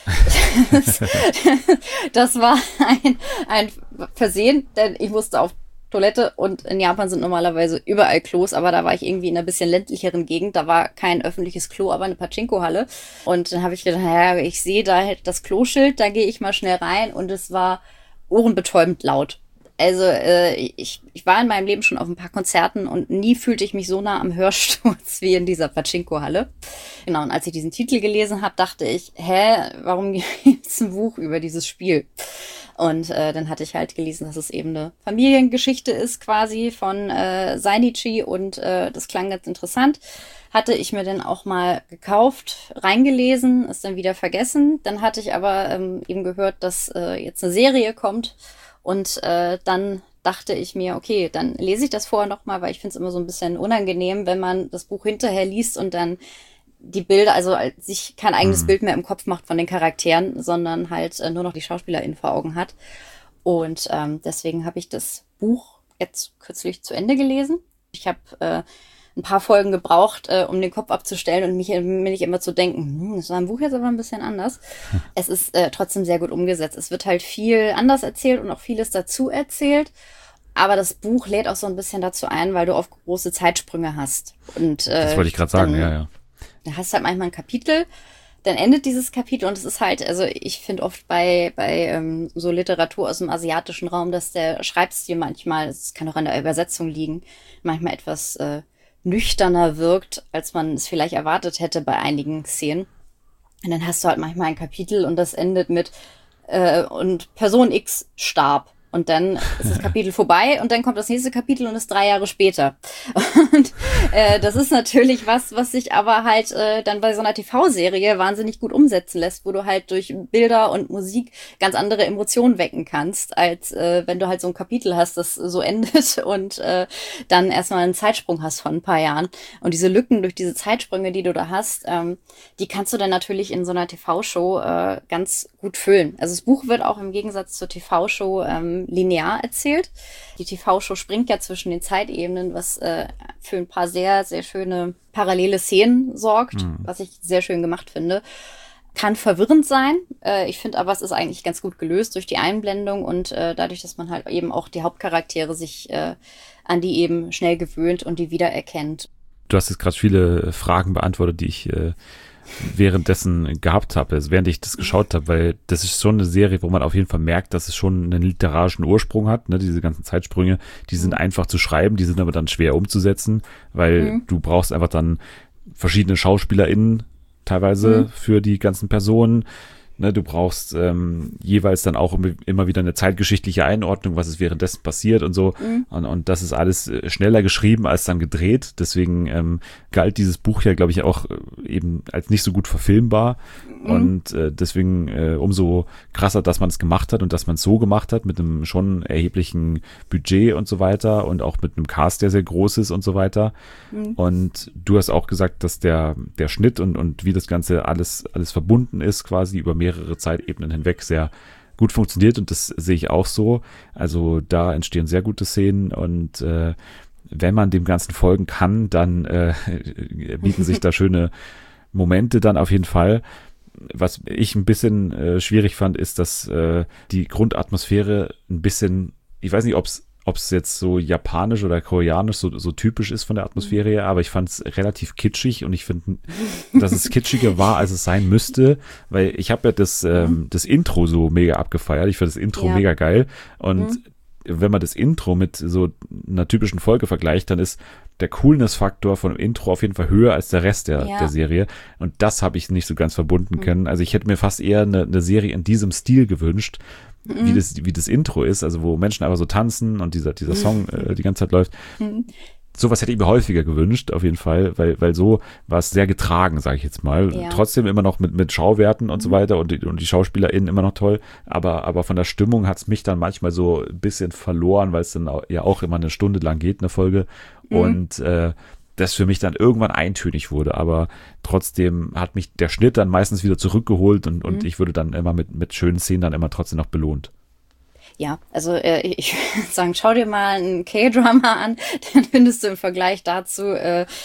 Das war ein Versehen, denn ich musste auf Toilette und in Japan sind normalerweise überall Klos, aber da war ich irgendwie in einer bisschen ländlicheren Gegend, da war kein öffentliches Klo, aber eine Pachinko-Halle. Und dann habe ich gedacht, naja, ich sehe da das Kloschild, da gehe ich mal schnell rein und es war ohrenbetäubend laut. Also ich war in meinem Leben schon auf ein paar Konzerten und nie fühlte ich mich so nah am Hörsturz wie in dieser Pachinko-Halle. Genau, und als ich diesen Titel gelesen habe, dachte ich, warum gibt es ein Buch über dieses Spiel? Und dann hatte ich halt gelesen, dass es eben eine Familiengeschichte ist quasi von Zainichi und das klang ganz interessant. Hatte ich mir dann auch mal gekauft, reingelesen, ist dann wieder vergessen. Dann hatte ich aber eben gehört, dass jetzt eine Serie kommt. Und dann dachte ich mir, okay, dann lese ich das vorher noch mal, weil ich finde es immer so ein bisschen unangenehm, wenn man das Buch hinterher liest und dann die Bilder, also sich kein eigenes Bild mehr im Kopf macht von den Charakteren, sondern halt nur noch die SchauspielerInnen vor Augen hat. Und deswegen habe ich das Buch jetzt kürzlich zu Ende gelesen. Ich habe ein paar Folgen gebraucht, um den Kopf abzustellen und mir nicht immer zu denken, das war im Buch jetzt aber ein bisschen anders. Es ist trotzdem sehr gut umgesetzt. Es wird halt viel anders erzählt und auch vieles dazu erzählt. Aber das Buch lädt auch so ein bisschen dazu ein, weil du oft große Zeitsprünge hast. Und das wollte ich gerade sagen, ja. Da hast halt manchmal ein Kapitel, dann endet dieses Kapitel und es ist halt, also ich finde oft bei so Literatur aus dem asiatischen Raum, dass der Schreibstil manchmal, es kann auch an der Übersetzung liegen, manchmal etwas nüchterner wirkt, als man es vielleicht erwartet hätte bei einigen Szenen. Und dann hast du halt manchmal ein Kapitel und das endet mit und Person X starb. Und dann ist das Kapitel vorbei und dann kommt das nächste Kapitel und ist 3 Jahre später. Und das ist natürlich was sich aber halt dann bei so einer TV-Serie wahnsinnig gut umsetzen lässt, wo du halt durch Bilder und Musik ganz andere Emotionen wecken kannst, als wenn du halt so ein Kapitel hast, das so endet und dann erstmal einen Zeitsprung hast von ein paar Jahren. Und diese Lücken durch diese Zeitsprünge, die du da hast, die kannst du dann natürlich in so einer TV-Show ganz gut füllen. Also das Buch wird auch im Gegensatz zur TV-Show linear erzählt. Die TV-Show springt ja zwischen den Zeitebenen, was für ein paar sehr, sehr schöne parallele Szenen sorgt, was ich sehr schön gemacht finde. Kann verwirrend sein. Ich finde aber, es ist eigentlich ganz gut gelöst durch die Einblendung und dadurch, dass man halt eben auch die Hauptcharaktere sich an die eben schnell gewöhnt und die wiedererkennt. Du hast jetzt gerade viele Fragen beantwortet, die ich währenddessen gehabt habe, also während ich das geschaut habe, weil das ist schon eine Serie, wo man auf jeden Fall merkt, dass es schon einen literarischen Ursprung hat, ne, diese ganzen Zeitsprünge, die sind einfach zu schreiben, die sind aber dann schwer umzusetzen, weil du brauchst einfach dann verschiedene SchauspielerInnen teilweise für die ganzen Personen. Ne, du brauchst jeweils dann auch immer wieder eine zeitgeschichtliche Einordnung, was ist währenddessen passiert und so. Und das ist alles schneller geschrieben als dann gedreht. Deswegen galt dieses Buch ja, glaube ich, auch eben als nicht so gut verfilmbar. Und deswegen umso krasser, dass man es gemacht hat und dass man es so gemacht hat, mit einem schon erheblichen Budget und so weiter und auch mit einem Cast, der sehr groß ist und so weiter. Und du hast auch gesagt, dass der Schnitt und wie das Ganze alles verbunden ist, quasi über mehrere Zeitebenen hinweg sehr gut funktioniert und das sehe ich auch so. Also da entstehen sehr gute Szenen und wenn man dem Ganzen folgen kann, dann bieten sich da schöne Momente dann auf jeden Fall. Was ich ein bisschen schwierig fand, ist, dass die Grundatmosphäre ein bisschen, ich weiß nicht, ob es jetzt so japanisch oder koreanisch so typisch ist von der Atmosphäre her, aber ich fand es relativ kitschig und ich finde, dass es kitschiger war, als es sein müsste, weil ich habe ja das Intro so mega abgefeiert. Ich finde das Intro mega geil und wenn man das Intro mit so einer typischen Folge vergleicht, dann ist der Coolness-Faktor von dem Intro auf jeden Fall höher als der Rest der Serie. Und das habe ich nicht so ganz verbunden können. Also ich hätte mir fast eher eine Serie in diesem Stil gewünscht, wie das Intro ist, also wo Menschen einfach so tanzen und dieser Song die ganze Zeit läuft. Sowas hätte ich mir häufiger gewünscht, auf jeden Fall, weil so war es sehr getragen, sage ich jetzt mal. Ja. Trotzdem immer noch mit Schauwerten und so weiter und die SchauspielerInnen immer noch toll, aber von der Stimmung hat es mich dann manchmal so ein bisschen verloren, weil es dann ja auch immer eine Stunde lang geht, eine Folge und das für mich dann irgendwann eintönig wurde, aber trotzdem hat mich der Schnitt dann meistens wieder zurückgeholt und ich würde dann immer mit schönen Szenen dann immer trotzdem noch belohnt. Ja, also ich würde sagen, schau dir mal einen K-Drama an, dann findest du im Vergleich dazu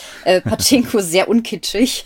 Pachinko sehr unkitschig.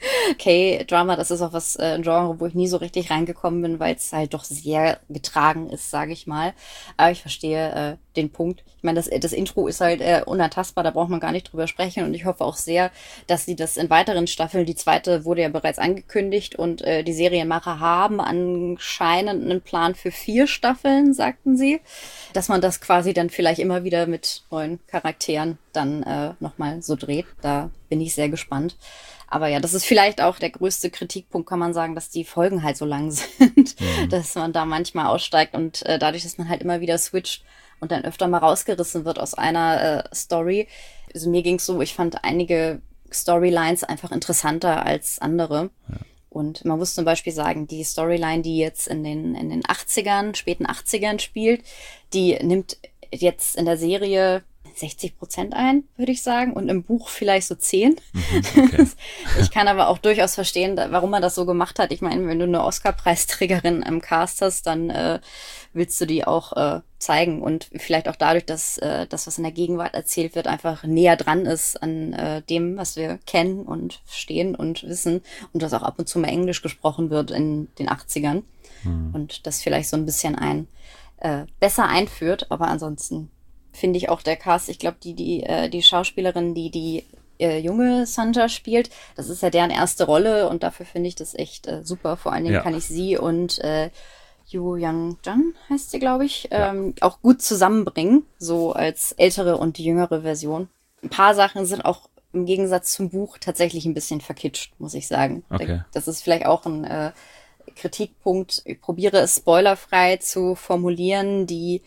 K-Drama, das ist auch ein Genre, wo ich nie so richtig reingekommen bin, weil es halt doch sehr getragen ist, sage ich mal. Aber ich verstehe den Punkt. Ich meine, das Intro ist halt unantastbar, da braucht man gar nicht drüber sprechen und ich hoffe auch sehr, dass sie das in weiteren Staffeln, die zweite wurde ja bereits angekündigt und die Serienmacher haben anscheinend einen Plan für 4 Staffeln, sagten sie, dass man das quasi dann vielleicht immer wieder mit neuen Charakteren dann nochmal so dreht. Da bin ich sehr gespannt. Aber ja, das ist vielleicht auch der größte Kritikpunkt, kann man sagen, dass die Folgen halt so lang sind, dass man da manchmal aussteigt und dadurch, dass man halt immer wieder switcht und dann öfter mal rausgerissen wird aus einer Story. Also mir ging's so, ich fand einige Storylines einfach interessanter als andere. Ja. Und man muss zum Beispiel sagen, die Storyline, die jetzt in den 80ern, späten 80ern spielt, die nimmt jetzt in der Serie 60% ein, würde ich sagen. Und im Buch vielleicht so 10. Okay. Ich kann aber auch durchaus verstehen, warum man das so gemacht hat. Ich meine, wenn du eine Oscar-Preisträgerin im Cast hast, dann willst du die auch zeigen. Und vielleicht auch dadurch, dass das, was in der Gegenwart erzählt wird, einfach näher dran ist an dem, was wir kennen und verstehen und wissen. Und dass auch ab und zu mal Englisch gesprochen wird in den 80ern. Und das vielleicht so ein bisschen besser einführt. Aber ansonsten finde ich auch der Cast, ich glaube, die Schauspielerin, die junge Sanja spielt, das ist ja deren erste Rolle und dafür finde ich das echt super. Vor allen Dingen kann ich sie und Yoo Young-jun heißt sie, glaube ich, auch gut zusammenbringen, so als ältere und jüngere Version. Ein paar Sachen sind auch im Gegensatz zum Buch tatsächlich ein bisschen verkitscht, muss ich sagen. Okay. Das ist vielleicht auch ein Kritikpunkt. Ich probiere es spoilerfrei zu formulieren. Die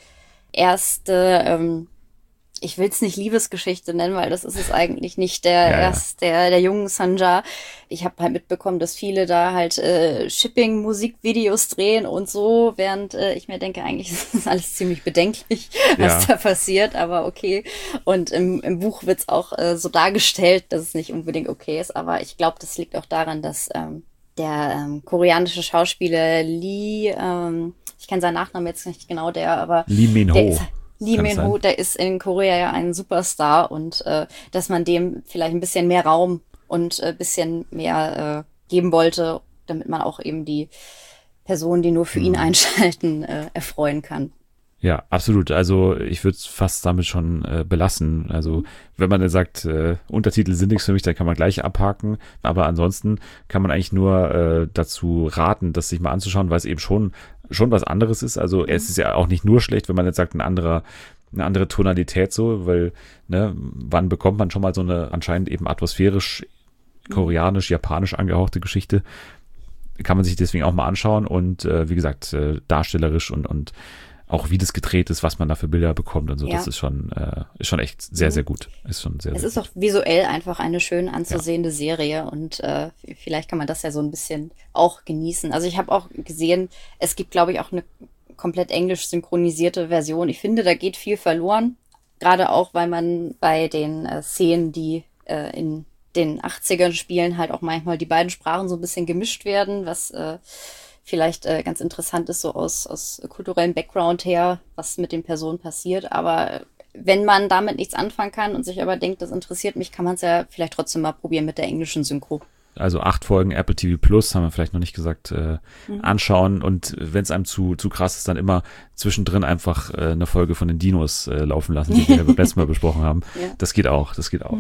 erste, ich will es nicht Liebesgeschichte nennen, weil das ist es eigentlich nicht, der jungen Sanja. Ich habe halt mitbekommen, dass viele da halt Shipping-Musikvideos drehen und so, während ich mir denke, eigentlich ist das alles ziemlich bedenklich, was da passiert, aber okay. Und im Buch wird es auch so dargestellt, dass es nicht unbedingt okay ist, aber ich glaube, das liegt auch daran, dass der koreanische Schauspieler Lee, ich kenne seinen Nachnamen jetzt nicht genau, Lee Min-ho. Lee Min-ho, der ist in Korea ja ein Superstar und dass man dem vielleicht ein bisschen mehr Raum und ein bisschen mehr geben wollte, damit man auch eben die Personen, die nur für ihn einschalten, erfreuen kann. Ja, absolut. Also ich würde es fast damit schon belassen. Also wenn man dann sagt, Untertitel sind nichts für mich, dann kann man gleich abhaken. Aber ansonsten kann man eigentlich nur dazu raten, das sich mal anzuschauen, weil es eben schon was anderes ist. Also es ist ja auch nicht nur schlecht, wenn man jetzt sagt, eine andere Tonalität so, weil wann bekommt man schon mal so eine anscheinend eben atmosphärisch, koreanisch, japanisch angehauchte Geschichte? Kann man sich deswegen auch mal anschauen und wie gesagt, darstellerisch und auch wie das gedreht ist, was man da für Bilder bekommt und so, das ist schon echt sehr, sehr gut. Es ist auch visuell einfach eine schön anzusehende Serie und vielleicht kann man das ja so ein bisschen auch genießen. Also ich habe auch gesehen, es gibt, glaube ich, auch eine komplett englisch synchronisierte Version. Ich finde, da geht viel verloren, gerade auch, weil man bei den Szenen, die in den 80ern spielen, halt auch manchmal die beiden Sprachen so ein bisschen gemischt werden, was vielleicht ganz interessant ist, so aus kulturellem Background her, was mit den Personen passiert. Aber wenn man damit nichts anfangen kann und sich aber denkt, das interessiert mich, kann man es ja vielleicht trotzdem mal probieren mit der englischen Synchro. Also 8 Folgen Apple TV Plus, haben wir vielleicht noch nicht gesagt, anschauen. Und wenn es einem zu krass ist, dann immer zwischendrin einfach eine Folge von den Dinos laufen lassen, die wir beim letzten Mal besprochen haben. Ja. Das geht auch.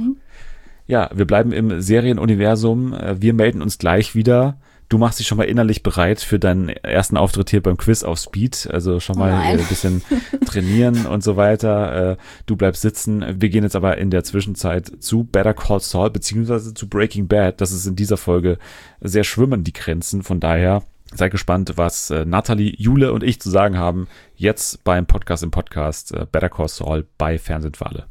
Ja, wir bleiben im Serienuniversum. Wir melden uns gleich wieder. Du machst dich schon mal innerlich bereit für deinen ersten Auftritt hier beim Quiz auf Speed. Also schon mal ein bisschen trainieren und so weiter. Du bleibst sitzen. Wir gehen jetzt aber in der Zwischenzeit zu Better Call Saul beziehungsweise zu Breaking Bad. Das ist in dieser Folge sehr schwimmen die Grenzen. Von daher seid gespannt, was Nathalie, Jule und ich zu sagen haben. Jetzt im Podcast Better Call Saul bei Fernsehen für alle.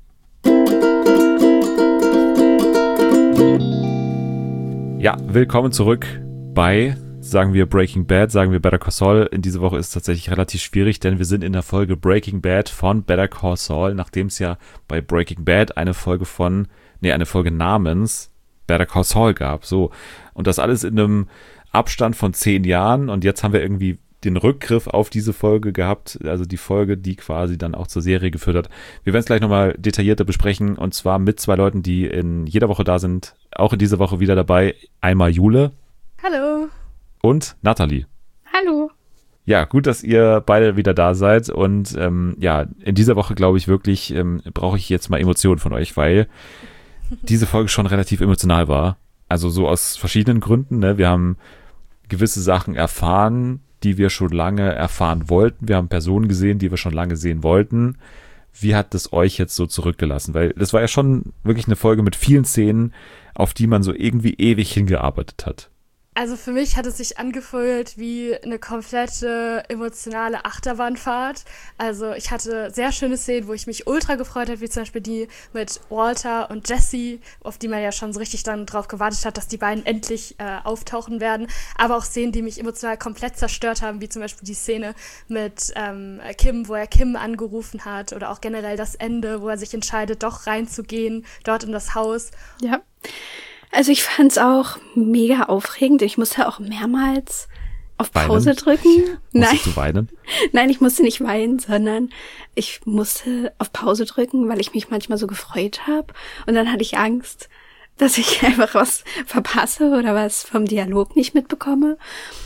Ja, willkommen zurück bei, sagen wir Breaking Bad, sagen wir Better Call Saul. In dieser Woche ist es tatsächlich relativ schwierig, denn wir sind in der Folge Breaking Bad von Better Call Saul, nachdem es ja bei Breaking Bad eine Folge namens Better Call Saul gab. So. Und das alles in einem Abstand von 10 Jahren und jetzt haben wir irgendwie den Rückgriff auf diese Folge gehabt, also die Folge, die quasi dann auch zur Serie geführt hat. Wir werden es gleich nochmal detaillierter besprechen und zwar mit 2 Leuten, die in jeder Woche da sind, auch in dieser Woche wieder dabei. Einmal Jule. Hallo. Und Nathalie. Hallo. Ja, gut, dass ihr beide wieder da seid und in dieser Woche glaube ich wirklich, brauche ich jetzt mal Emotionen von euch, weil diese Folge schon relativ emotional war. Also so aus verschiedenen Gründen. Ne? Wir haben gewisse Sachen erfahren, die wir schon lange erfahren wollten. Wir haben Personen gesehen, die wir schon lange sehen wollten. Wie hat das euch jetzt so zurückgelassen? Weil das war ja schon wirklich eine Folge mit vielen Szenen, auf die man so irgendwie ewig hingearbeitet hat. Also für mich hat es sich angefühlt wie eine komplette emotionale Achterbahnfahrt. Also ich hatte sehr schöne Szenen, wo ich mich ultra gefreut habe, wie zum Beispiel die mit Walter und Jesse, auf die man ja schon so richtig dann drauf gewartet hat, dass die beiden endlich auftauchen werden. Aber auch Szenen, die mich emotional komplett zerstört haben, wie zum Beispiel die Szene mit Kim, wo er Kim angerufen hat. Oder auch generell das Ende, wo er sich entscheidet, doch reinzugehen, dort in das Haus. Ja. Also ich fand's auch mega aufregend. Ich musste auch mehrmals auf Pause drücken. Musstest du weinen? Nein, ich musste nicht weinen, sondern ich musste auf Pause drücken, weil ich mich manchmal so gefreut habe. Und dann hatte ich Angst, dass ich einfach was verpasse oder was vom Dialog nicht mitbekomme.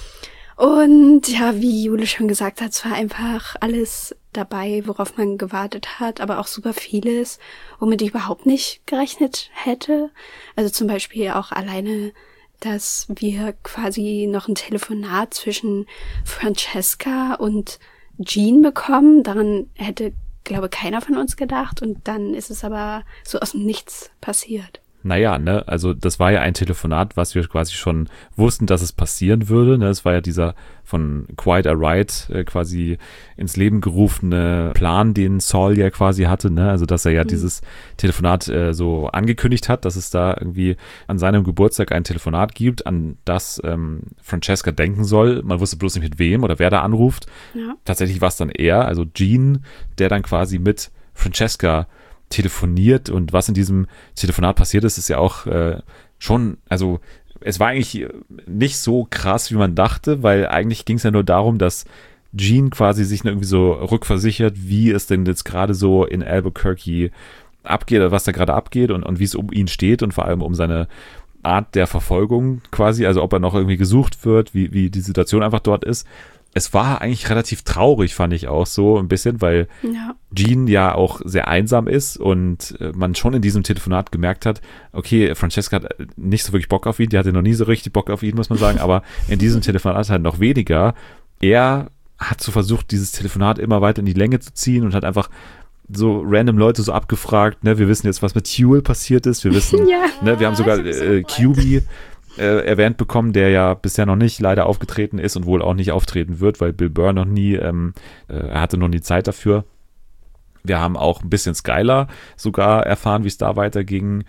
Und ja, wie Jule schon gesagt hat, es war einfach alles dabei, worauf man gewartet hat, aber auch super vieles, womit ich überhaupt nicht gerechnet hätte. Also zum Beispiel auch alleine, dass wir quasi noch ein Telefonat zwischen Francesca und Jean bekommen. Daran hätte, glaube ich, keiner von uns gedacht. Und dann ist es aber so aus dem Nichts passiert. Naja, ne, also das war ja ein Telefonat, was wir quasi schon wussten, dass es passieren würde. Ne? Es war ja dieser von Quite Alright quasi ins Leben gerufene Plan, den Saul ja quasi hatte. Ne? Also dass er ja dieses Telefonat so angekündigt hat, dass es da irgendwie an seinem Geburtstag ein Telefonat gibt, an das Francesca denken soll. Man wusste bloß nicht mit wem oder wer da anruft. Ja. Tatsächlich war es dann er, also Jean, der dann quasi mit Francesca telefoniert, und was in diesem Telefonat passiert ist, ist ja auch schon, also es war eigentlich nicht so krass, wie man dachte, weil eigentlich ging es ja nur darum, dass Jean quasi sich irgendwie so rückversichert, wie es denn jetzt gerade so in Albuquerque abgeht, oder was da gerade abgeht und wie es um ihn steht und vor allem um seine Art der Verfolgung quasi, also ob er noch irgendwie gesucht wird, wie die Situation einfach dort ist. Es war eigentlich relativ traurig, fand ich auch so ein bisschen, weil Jean ja auch sehr einsam ist und man schon in diesem Telefonat gemerkt hat, okay, Francesca hat nicht so wirklich Bock auf ihn, die hatte noch nie so richtig Bock auf ihn, muss man sagen, aber in diesem Telefonat halt noch weniger. Er hat so versucht, dieses Telefonat immer weiter in die Länge zu ziehen und hat einfach so random Leute so abgefragt, ne, wir wissen jetzt, was mit Huel passiert ist, wir wissen, ne, wir haben sogar QB erwähnt bekommen, der ja bisher noch nicht leider aufgetreten ist und wohl auch nicht auftreten wird, weil Bill Burr noch nie, er hatte noch nie Zeit dafür. Wir haben auch ein bisschen Skylar sogar erfahren, wie es da weiterging,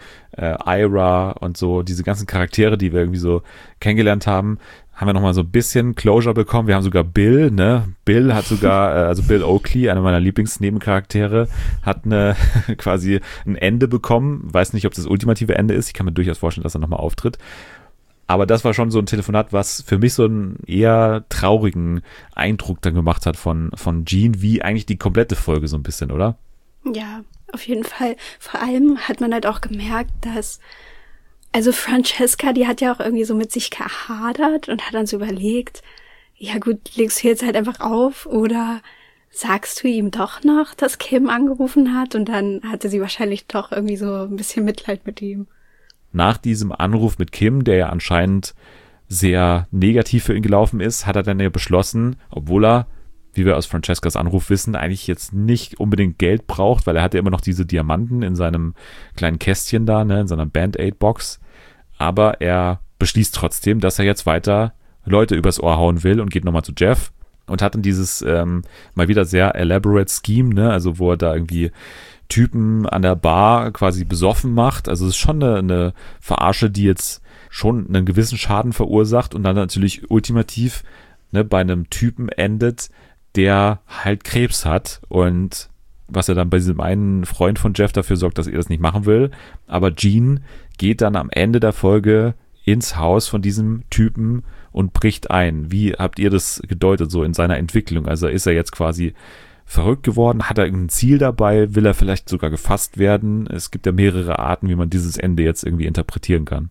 Ira und so, diese ganzen Charaktere, die wir irgendwie so kennengelernt haben wir nochmal so ein bisschen Closure bekommen. Wir haben sogar Bill, ne? Bill hat sogar, also Bill Oakley, einer meiner Lieblingsnebencharaktere, hat quasi ein Ende bekommen. Weiß nicht, ob das ultimative Ende ist. Ich kann mir durchaus vorstellen, dass er nochmal auftritt. Aber das war schon so ein Telefonat, was für mich so einen eher traurigen Eindruck dann gemacht hat von Jean, wie eigentlich die komplette Folge so ein bisschen, oder? Ja, auf jeden Fall. Vor allem hat man halt auch gemerkt, dass, also Francesca, die hat ja auch irgendwie so mit sich gehadert und hat dann so überlegt, ja gut, legst du jetzt halt einfach auf oder sagst du ihm doch noch, dass Kim angerufen hat? Und dann hatte sie wahrscheinlich doch irgendwie so ein bisschen Mitleid mit ihm. Nach diesem Anruf mit Kim, der ja anscheinend sehr negativ für ihn gelaufen ist, hat er dann ja beschlossen, obwohl er, wie wir aus Francescas Anruf wissen, eigentlich jetzt nicht unbedingt Geld braucht, weil er hatte immer noch diese Diamanten in seinem kleinen Kästchen da, ne, in seiner Band-Aid-Box. Aber er beschließt trotzdem, dass er jetzt weiter Leute übers Ohr hauen will und geht nochmal zu Jeff und hat dann dieses mal wieder sehr elaborate Scheme, ne, also wo er da irgendwie Typen an der Bar quasi besoffen macht. Also es ist schon eine Verarsche, die jetzt schon einen gewissen Schaden verursacht und dann natürlich ultimativ, ne, bei einem Typen endet, der halt Krebs hat, und was er dann bei diesem einen Freund von Jeff dafür sorgt, dass er das nicht machen will. Aber Jean geht dann am Ende der Folge ins Haus von diesem Typen und bricht ein. Wie habt ihr das gedeutet so in seiner Entwicklung? Also ist er jetzt quasi verrückt geworden? Hat er irgendein Ziel dabei? Will er vielleicht sogar gefasst werden? Es gibt ja mehrere Arten, wie man dieses Ende jetzt irgendwie interpretieren kann.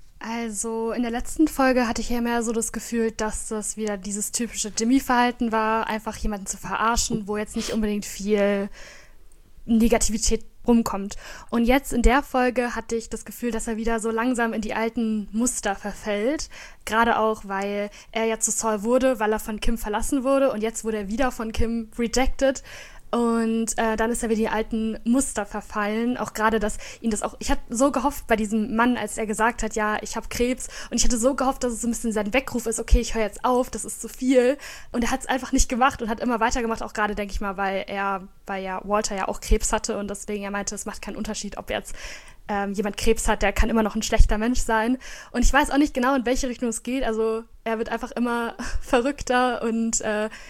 Also in der letzten Folge hatte ich ja mehr so das Gefühl, dass das wieder dieses typische Jimmy-Verhalten war, einfach jemanden zu verarschen, wo jetzt nicht unbedingt viel Negativität rumkommt. Und jetzt in der Folge hatte ich das Gefühl, dass er wieder so langsam in die alten Muster verfällt. Gerade auch, weil er ja zu Saul wurde, weil er von Kim verlassen wurde, und jetzt wurde er wieder von Kim rejected. Und dann ist er wieder die alten Muster verfallen. Auch gerade, dass ihn das auch... Ich hatte so gehofft bei diesem Mann, als er gesagt hat, ja, ich habe Krebs. Und ich hatte so gehofft, dass es so ein bisschen sein Weckruf ist, okay, ich höre jetzt auf, das ist zu viel. Und er hat es einfach nicht gemacht und hat immer weitergemacht. Auch gerade, denke ich mal, weil ja Walter ja auch Krebs hatte. Und deswegen, er meinte, es macht keinen Unterschied, ob jetzt jemand Krebs hat, der kann immer noch ein schlechter Mensch sein. Und ich weiß auch nicht genau, in welche Richtung es geht. Also er wird einfach immer verrückter und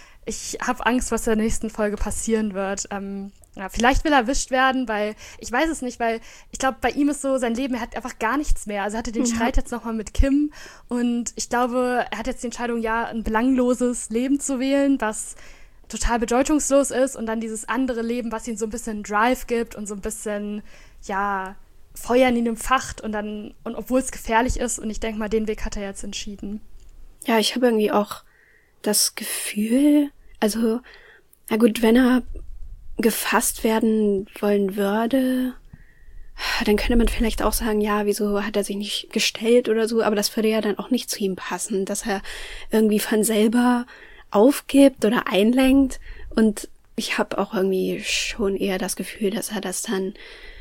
ich habe Angst, was in der nächsten Folge passieren wird. Vielleicht will er erwischt werden, weil, ich weiß es nicht, weil ich glaube, bei ihm ist so, sein Leben, er hat einfach gar nichts mehr. Also er hatte den Streit jetzt nochmal mit Kim und ich glaube, er hat jetzt die Entscheidung, ja, ein belangloses Leben zu wählen, was total bedeutungslos ist und dann dieses andere Leben, was ihm so ein bisschen Drive gibt und so ein bisschen, ja, Feuer in ihn empfacht und obwohl es gefährlich ist und ich denke mal, den Weg hat er jetzt entschieden. Ja, ich habe irgendwie auch das Gefühl, also, na gut, wenn er gefasst werden wollen würde, dann könnte man vielleicht auch sagen, ja, wieso hat er sich nicht gestellt oder so, aber das würde ja dann auch nicht zu ihm passen, dass er irgendwie von selber aufgibt oder einlenkt und ich habe auch irgendwie schon eher das Gefühl, dass er das dann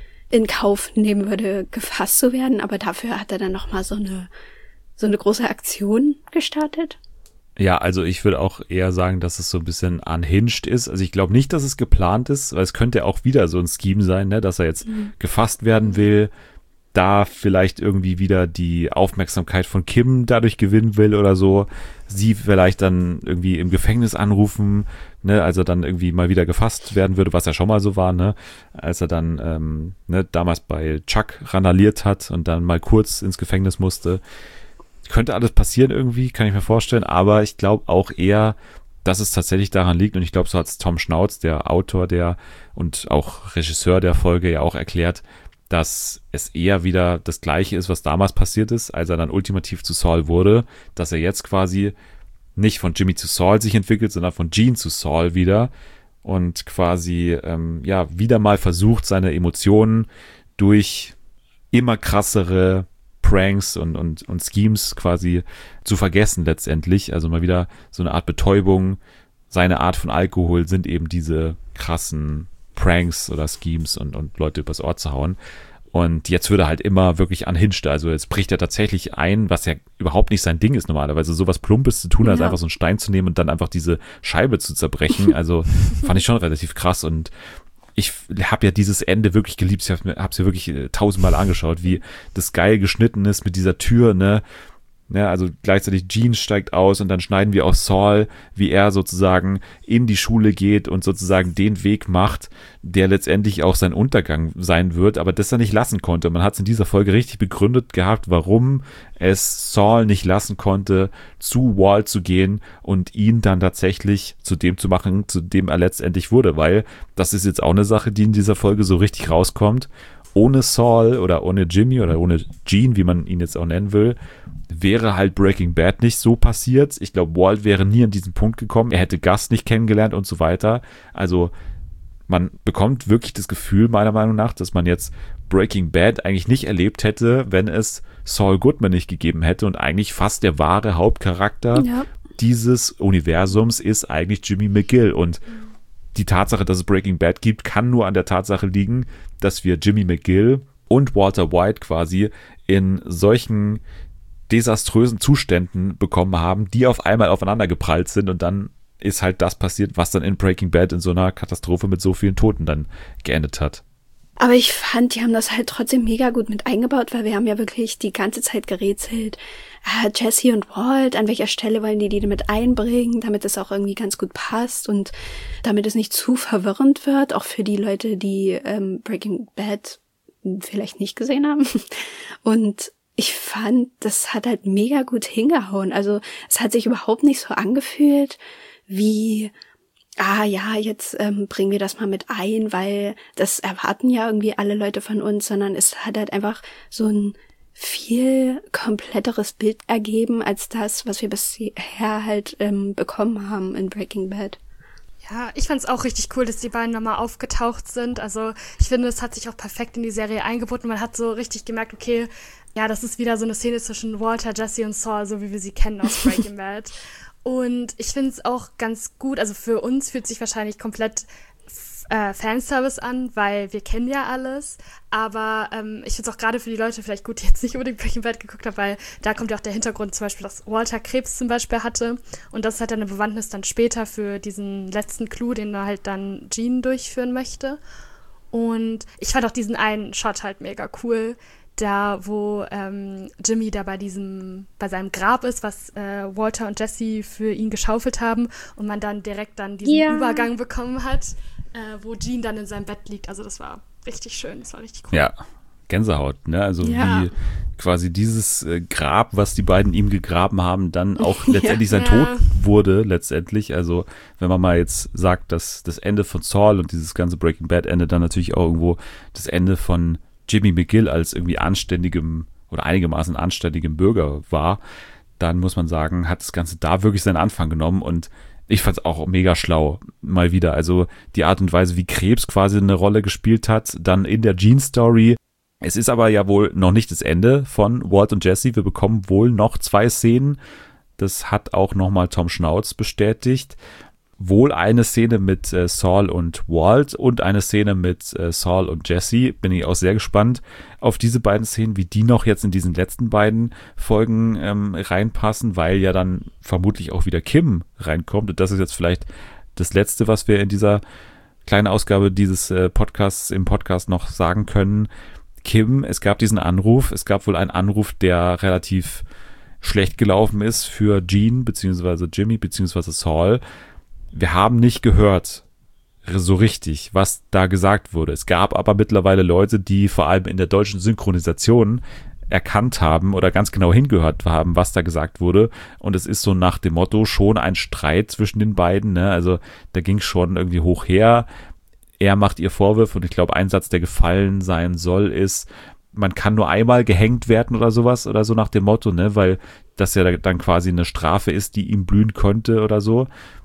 in Kauf nehmen würde, gefasst zu werden, aber dafür hat er dann nochmal so eine große Aktion gestartet. Ja, also ich würde auch eher sagen, dass es so ein bisschen unhinged ist. Also ich glaube nicht, dass es geplant ist, weil es könnte ja auch wieder so ein Scheme sein, ne, dass er jetzt gefasst werden will, da vielleicht irgendwie wieder die Aufmerksamkeit von Kim dadurch gewinnen will oder so. Sie vielleicht dann irgendwie im Gefängnis anrufen, ne, als er dann irgendwie mal wieder gefasst werden würde, was ja schon mal so war, ne, als er dann damals bei Chuck randaliert hat und dann mal kurz ins Gefängnis musste. Könnte alles passieren irgendwie, kann ich mir vorstellen, aber ich glaube auch eher, dass es tatsächlich daran liegt und ich glaube, so hat es Tom Schnauz, der Autor und auch Regisseur der Folge ja auch erklärt, dass es eher wieder das Gleiche ist, was damals passiert ist, als er dann ultimativ zu Saul wurde, dass er jetzt quasi nicht von Jimmy zu Saul sich entwickelt, sondern von Gene zu Saul wieder und quasi wieder mal versucht, seine Emotionen durch immer krassere Pranks und Schemes quasi zu vergessen letztendlich. Also mal wieder so eine Art Betäubung. Seine Art von Alkohol sind eben diese krassen Pranks oder Schemes und Leute übers Ohr zu hauen. Und jetzt wird er halt immer wirklich unhinged. Also jetzt bricht er tatsächlich ein, was ja überhaupt nicht sein Ding ist normalerweise. Sowas Plumpes zu tun, als einfach so einen Stein zu nehmen und dann einfach diese Scheibe zu zerbrechen. Also fand ich schon relativ krass und ich habe ja dieses Ende wirklich geliebt. Ich habe es ja wirklich 1000-mal angeschaut, wie das geil geschnitten ist mit dieser Tür, ne? Ja, also gleichzeitig Gene steigt aus und dann schneiden wir auch Saul, wie er sozusagen in die Schule geht und sozusagen den Weg macht, der letztendlich auch sein Untergang sein wird, aber das er nicht lassen konnte. Man hat es in dieser Folge richtig begründet gehabt, warum es Saul nicht lassen konnte, zu Walt zu gehen und ihn dann tatsächlich zu dem zu machen, zu dem er letztendlich wurde, weil das ist jetzt auch eine Sache, die in dieser Folge so richtig rauskommt. Ohne Saul oder ohne Jimmy oder ohne Gene, wie man ihn jetzt auch nennen will, wäre halt Breaking Bad nicht so passiert. Ich glaube, Walt wäre nie an diesen Punkt gekommen. Er hätte Gus nicht kennengelernt und so weiter. Also man bekommt wirklich das Gefühl, meiner Meinung nach, dass man jetzt Breaking Bad eigentlich nicht erlebt hätte, wenn es Saul Goodman nicht gegeben hätte und eigentlich fast der wahre Hauptcharakter dieses Universums ist eigentlich Jimmy McGill und die Tatsache, dass es Breaking Bad gibt, kann nur an der Tatsache liegen, dass wir Jimmy McGill und Walter White quasi in solchen desaströsen Zuständen bekommen haben, die auf einmal aufeinander geprallt sind und dann ist halt das passiert, was dann in Breaking Bad in so einer Katastrophe mit so vielen Toten dann geendet hat. Aber ich fand, die haben das halt trotzdem mega gut mit eingebaut, weil wir haben ja wirklich die ganze Zeit gerätselt, Jesse und Walt, an welcher Stelle wollen die mit einbringen, damit es auch irgendwie ganz gut passt und damit es nicht zu verwirrend wird, auch für die Leute, die Breaking Bad vielleicht nicht gesehen haben. Und ich fand, das hat halt mega gut hingehauen. Also es hat sich überhaupt nicht so angefühlt wie, jetzt bringen wir das mal mit ein, weil das erwarten ja irgendwie alle Leute von uns, sondern es hat halt einfach so ein viel kompletteres Bild ergeben als das, was wir bisher halt bekommen haben in Breaking Bad. Ja, ich fand's auch richtig cool, dass die beiden nochmal aufgetaucht sind. Also ich finde, es hat sich auch perfekt in die Serie eingebunden. Man hat so richtig gemerkt, okay, ja, das ist wieder so eine Szene zwischen Walter, Jesse und Saul, so wie wir sie kennen aus Breaking Bad. Und ich finde es auch ganz gut, also für uns fühlt sich wahrscheinlich komplett Fanservice an, weil wir kennen ja alles, aber ich finde es auch gerade für die Leute vielleicht gut, die jetzt nicht unbedingt Breaking Bad geguckt haben, weil da kommt ja auch der Hintergrund zum Beispiel, dass Walter Krebs zum Beispiel hatte und das hat dann eine Bewandtnis dann später für diesen letzten Clou, den er halt dann Gene durchführen möchte. Und ich fand auch diesen einen Shot halt mega cool, da wo Jimmy da bei seinem Grab ist, was Walter und Jesse für ihn geschaufelt haben und man dann direkt dann diesen Übergang bekommen hat, wo Gene dann in seinem Bett liegt. Also das war richtig schön, das war richtig cool. Ja, Gänsehaut, ne? Also wie quasi dieses Grab, was die beiden ihm gegraben haben, dann auch letztendlich sein Tod wurde, letztendlich. Also wenn man mal jetzt sagt, dass das Ende von Saul und dieses ganze Breaking Bad Ende dann natürlich auch irgendwo das Ende von Jimmy McGill als irgendwie anständigem oder einigermaßen anständigem Bürger war, dann muss man sagen, hat das Ganze da wirklich seinen Anfang genommen und ich fand es auch mega schlau, mal wieder. Also die Art und Weise, wie Krebs quasi eine Rolle gespielt hat, dann in der Gene-Story. Es ist aber ja wohl noch nicht das Ende von Walt und Jesse. Wir bekommen wohl noch 2 Szenen. Das hat auch nochmal Tom Schnauz bestätigt. Wohl eine Szene mit Saul und Walt und eine Szene mit Saul und Jesse. Bin ich auch sehr gespannt auf diese beiden Szenen, wie die noch jetzt in diesen letzten beiden Folgen reinpassen, weil ja dann vermutlich auch wieder Kim reinkommt. Und das ist jetzt vielleicht das Letzte, was wir in dieser kleinen Ausgabe dieses Podcasts im Podcast noch sagen können. Kim, es gab diesen Anruf. Es gab wohl einen Anruf, der relativ schlecht gelaufen ist für Gene, beziehungsweise Jimmy, beziehungsweise Saul. Wir haben nicht gehört, so richtig, was da gesagt wurde. Es gab aber mittlerweile Leute, die vor allem in der deutschen Synchronisation erkannt haben oder ganz genau hingehört haben, was da gesagt wurde. Und es ist so nach dem Motto schon ein Streit zwischen den beiden. Ne? Also da ging es schon irgendwie hoch her. Er macht ihr Vorwürfe und ich glaube, ein Satz, der gefallen sein soll, ist, man kann nur einmal gehängt werden oder sowas oder so nach dem Motto, ne? Weil das ja dann quasi eine Strafe ist, die ihm blühen könnte oder so.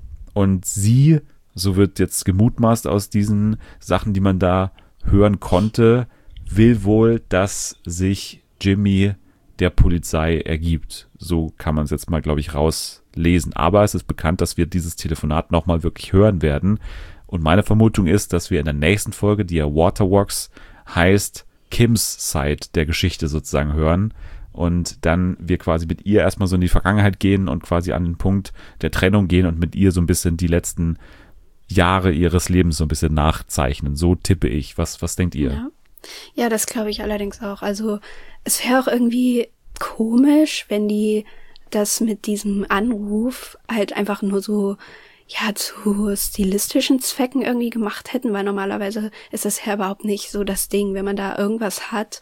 Und sie, so wird jetzt gemutmaßt aus diesen Sachen, die man da hören konnte, will wohl, dass sich Jimmy der Polizei ergibt. So kann man es jetzt mal, glaube ich, rauslesen. Aber es ist bekannt, dass wir dieses Telefonat nochmal wirklich hören werden. Und meine Vermutung ist, dass wir in der nächsten Folge, die ja Waterworks heißt, Kims Side der Geschichte sozusagen hören. Und dann wir quasi mit ihr erstmal so in die Vergangenheit gehen und quasi an den Punkt der Trennung gehen und mit ihr so ein bisschen die letzten Jahre ihres Lebens so ein bisschen nachzeichnen. So tippe ich. Was denkt ihr? Ja, das glaube ich allerdings auch. Also es wäre auch irgendwie komisch, wenn die das mit diesem Anruf halt einfach nur so zu stilistischen Zwecken irgendwie gemacht hätten, weil normalerweise ist das ja überhaupt nicht so das Ding, wenn man da irgendwas hat,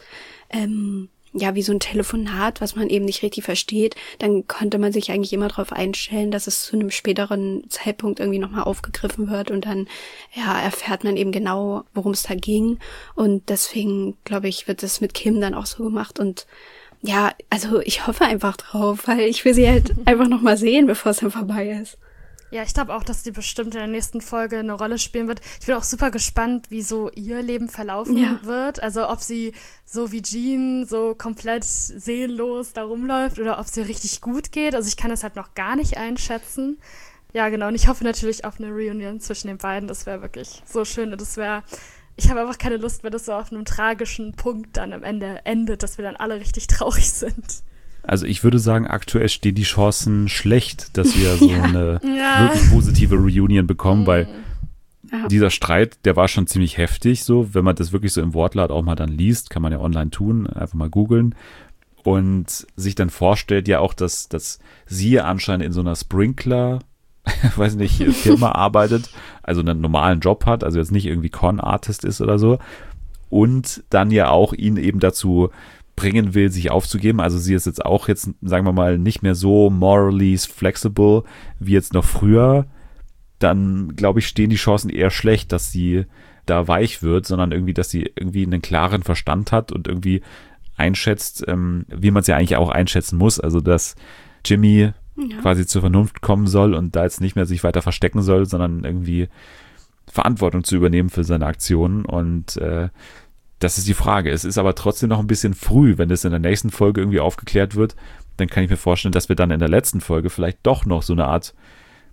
wie so ein Telefonat, was man eben nicht richtig versteht, dann konnte man sich eigentlich immer darauf einstellen, dass es zu einem späteren Zeitpunkt irgendwie nochmal aufgegriffen wird und dann, erfährt man eben genau, worum es da ging und deswegen, glaube ich, wird das mit Kim dann auch so gemacht und also ich hoffe einfach drauf, weil ich will sie halt einfach nochmal sehen, bevor es dann vorbei ist. Ja, ich glaube auch, dass die bestimmt in der nächsten Folge eine Rolle spielen wird. Ich bin auch super gespannt, wie so ihr Leben verlaufen wird. Also ob sie so wie Jean so komplett seelenlos da rumläuft oder ob es ihr richtig gut geht. Also ich kann das halt noch gar nicht einschätzen. Ja, genau. Und ich hoffe natürlich auf eine Reunion zwischen den beiden. Das wäre wirklich so schön. Und ich habe einfach keine Lust, wenn das so auf einem tragischen Punkt dann am Ende endet, dass wir dann alle richtig traurig sind. Also ich würde sagen, aktuell stehen die Chancen schlecht, dass wir so eine wirklich positive Reunion bekommen, weil dieser Streit, der war schon ziemlich heftig, so, wenn man das wirklich so im Wortlaut auch mal dann liest, kann man ja online tun, einfach mal googeln und sich dann vorstellt ja auch, dass sie anscheinend in so einer Sprinkler, weiß nicht, Firma arbeitet, also einen normalen Job hat, also jetzt nicht irgendwie Con-Artist ist oder so und dann ja auch ihn eben dazu bringen will, sich aufzugeben. Also sie ist jetzt auch sagen wir mal, nicht mehr so morally flexible wie jetzt noch früher. Dann, glaube ich, stehen die Chancen eher schlecht, dass sie da weich wird, sondern irgendwie, dass sie irgendwie einen klaren Verstand hat und irgendwie einschätzt, wie man es ja eigentlich auch einschätzen muss. Also, dass Jimmy quasi zur Vernunft kommen soll und da jetzt nicht mehr sich weiter verstecken soll, sondern irgendwie Verantwortung zu übernehmen für seine Aktionen und das ist die Frage. Es ist aber trotzdem noch ein bisschen früh, wenn es in der nächsten Folge irgendwie aufgeklärt wird, dann kann ich mir vorstellen, dass wir dann in der letzten Folge vielleicht doch noch so eine Art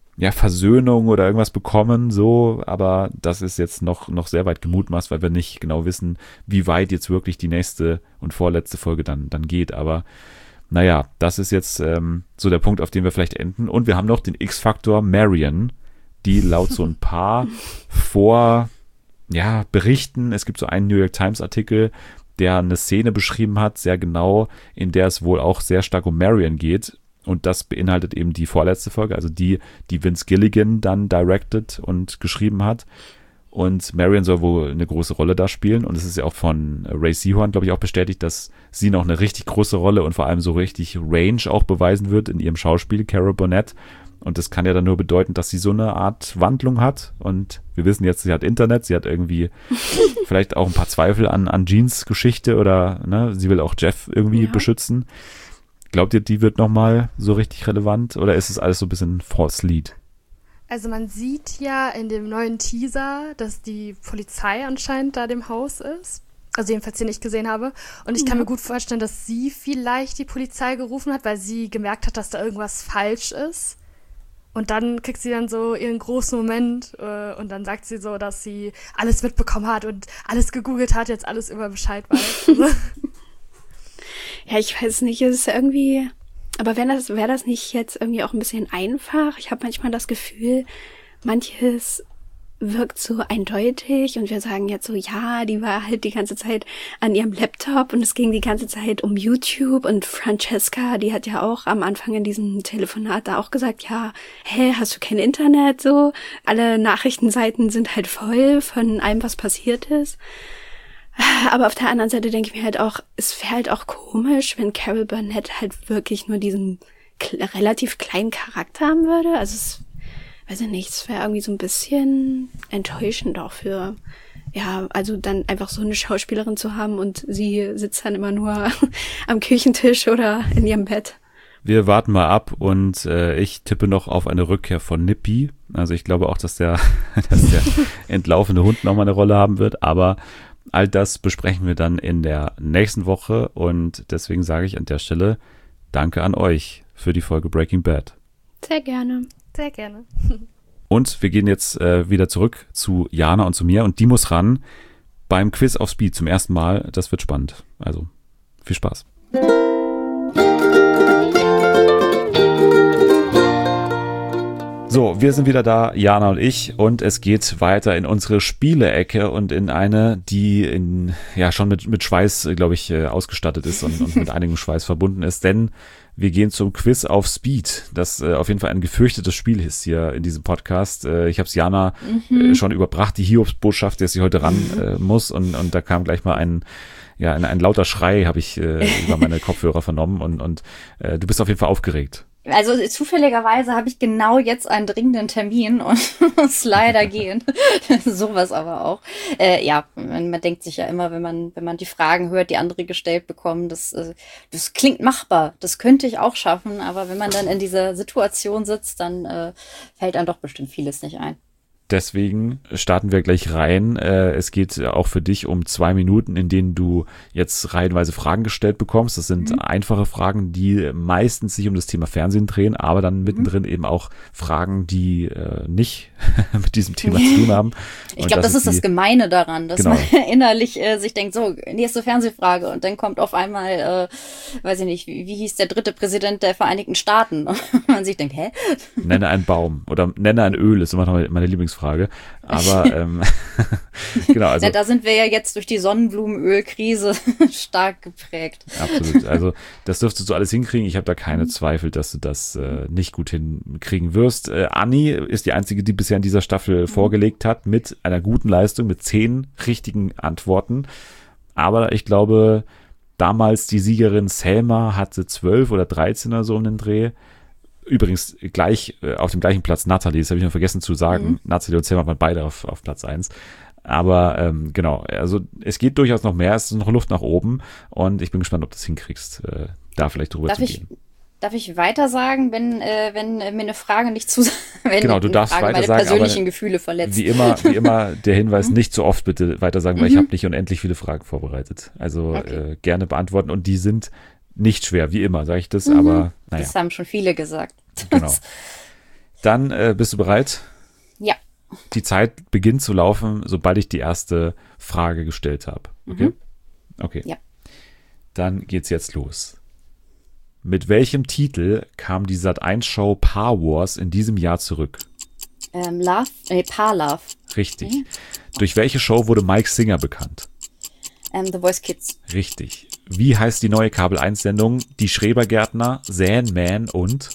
Versöhnung oder irgendwas bekommen, so, aber das ist jetzt noch sehr weit gemutmaßt, weil wir nicht genau wissen, wie weit jetzt wirklich die nächste und vorletzte Folge dann geht, aber naja, das ist jetzt so der Punkt, auf den wir vielleicht enden, und wir haben noch den X-Faktor Marion, die laut so ein paar Berichten, es gibt so einen New York Times Artikel, der eine Szene beschrieben hat, sehr genau, in der es wohl auch sehr stark um Marion geht. Und das beinhaltet eben die vorletzte Folge, also die Vince Gilligan dann directed und geschrieben hat. Und Marion soll wohl eine große Rolle da spielen. Und es ist ja auch von Ray Seahorn, glaube ich, auch bestätigt, dass sie noch eine richtig große Rolle und vor allem so richtig Range auch beweisen wird in ihrem Schauspiel, Carol Burnett. Und das kann ja dann nur bedeuten, dass sie so eine Art Wandlung hat. Und wir wissen jetzt, sie hat Internet, sie hat irgendwie vielleicht auch ein paar Zweifel an Jeans Geschichte oder sie will auch Jeff irgendwie beschützen. Glaubt ihr, die wird nochmal so richtig relevant oder ist es alles so ein bisschen False Lead? Also man sieht ja in dem neuen Teaser, dass die Polizei anscheinend da dem Haus ist. Also jedenfalls, den ich gesehen habe. Und ich kann mir gut vorstellen, dass sie vielleicht die Polizei gerufen hat, weil sie gemerkt hat, dass da irgendwas falsch ist. Und dann kriegt sie dann so ihren großen Moment und dann sagt sie so, dass sie alles mitbekommen hat und alles gegoogelt hat, jetzt alles über Bescheid weiß. Ja, ich weiß nicht, es ist irgendwie, aber wäre das nicht jetzt irgendwie auch ein bisschen einfach? Ich habe manchmal das Gefühl, manches wirkt so eindeutig und wir sagen jetzt so, ja, die war halt die ganze Zeit an ihrem Laptop und es ging die ganze Zeit um YouTube und Francesca, die hat ja auch am Anfang in diesem Telefonat da auch gesagt, ja, hast du kein Internet, so? Alle Nachrichtenseiten sind halt voll von allem, was passiert ist. Aber auf der anderen Seite denke ich mir halt auch, es wäre halt auch komisch, wenn Carol Burnett halt wirklich nur diesen relativ kleinen Charakter haben würde. Also es, weiß ich nicht, es wäre irgendwie so ein bisschen enttäuschend auch für, also dann einfach so eine Schauspielerin zu haben und sie sitzt dann immer nur am Küchentisch oder in ihrem Bett. Wir warten mal ab und ich tippe noch auf eine Rückkehr von Nippy. Also ich glaube auch, dass der entlaufene Hund nochmal eine Rolle haben wird, aber all das besprechen wir dann in der nächsten Woche und deswegen sage ich an der Stelle danke an euch für die Folge Breaking Bad. Sehr gerne. Sehr gerne. Und wir gehen jetzt wieder zurück zu Jana und zu mir und die muss ran beim Quiz auf Speed zum ersten Mal. Das wird spannend. Also viel Spaß. So, wir sind wieder da, Jana und ich, und es geht weiter in unsere Spiele-Ecke und in eine, die schon mit Schweiß, glaube ich, ausgestattet ist und mit einigem Schweiß verbunden ist, denn wir gehen zum Quiz auf Speed, das auf jeden Fall ein gefürchtetes Spiel ist hier in diesem Podcast. Ich habe es Jana schon überbracht, die Hiobsbotschaft, dass sie heute ran muss und da kam gleich mal ein lauter Schrei, habe ich über meine Kopfhörer vernommen und du bist auf jeden Fall aufgeregt. Also zufälligerweise habe ich genau jetzt einen dringenden Termin und muss leider gehen. Sowas aber auch. Man denkt sich ja immer, wenn man die Fragen hört, die andere gestellt bekommen, das klingt machbar, das könnte ich auch schaffen, aber wenn man dann in dieser Situation sitzt, dann fällt einem doch bestimmt vieles nicht ein. Deswegen starten wir gleich rein. Es geht auch für dich um 2 Minuten, in denen du jetzt reihenweise Fragen gestellt bekommst. Das sind einfache Fragen, die meistens sich um das Thema Fernsehen drehen, aber dann mittendrin eben auch Fragen, die nicht mit diesem Thema zu tun haben. Ich glaube, das ist das Gemeine daran, dass man innerlich sich denkt, so, nächste Fernsehfrage und dann kommt auf einmal, weiß ich nicht, wie hieß der 3. Präsident der Vereinigten Staaten? Und man sich denkt, hä? Nenne einen Baum oder nenne ein Öl, ist immer noch meine Lieblingsfrage. Aber genau, also da sind wir ja jetzt durch die Sonnenblumenölkrise stark geprägt. Absolut, also das dürftest du alles hinkriegen. Ich habe da keine Zweifel, dass du das nicht gut hinkriegen wirst. Anni ist die Einzige, die bisher in dieser Staffel vorgelegt hat mit einer guten Leistung, mit 10 richtigen Antworten. Aber ich glaube, damals die Siegerin Selma hatte 12 oder 13 oder so um den Dreh. Übrigens gleich auf dem gleichen Platz Natalie, das habe ich noch vergessen zu sagen. Natalie und Selma waren beide auf Platz 1. Aber genau, also es geht durchaus noch mehr, es ist noch Luft nach oben und ich bin gespannt, ob du es hinkriegst, da vielleicht drüber zu gehen. Darf ich weiter sagen, wenn mir eine Frage nicht zu wenn genau, du darfst weiter meine sagen, persönlichen Gefühle verletzt. Wie immer der Hinweis, nicht so oft bitte weiter sagen, weil ich habe nicht unendlich viele Fragen vorbereitet. Also gerne beantworten und die sind nicht schwer, wie immer, sage ich das, aber naja. Das haben schon viele gesagt. Genau. Dann bist du bereit? Ja. Die Zeit beginnt zu laufen, sobald ich die erste Frage gestellt habe. Okay? Okay. Ja. Dann geht's jetzt los. Mit welchem Titel kam die Sat.1-Show Paar Wars in diesem Jahr zurück? Paar Love. Richtig. Durch welche Show wurde Mike Singer bekannt? The Voice Kids. Richtig. Wie heißt die neue Kabel-1-Sendung? Die Schrebergärtner, Sandman und?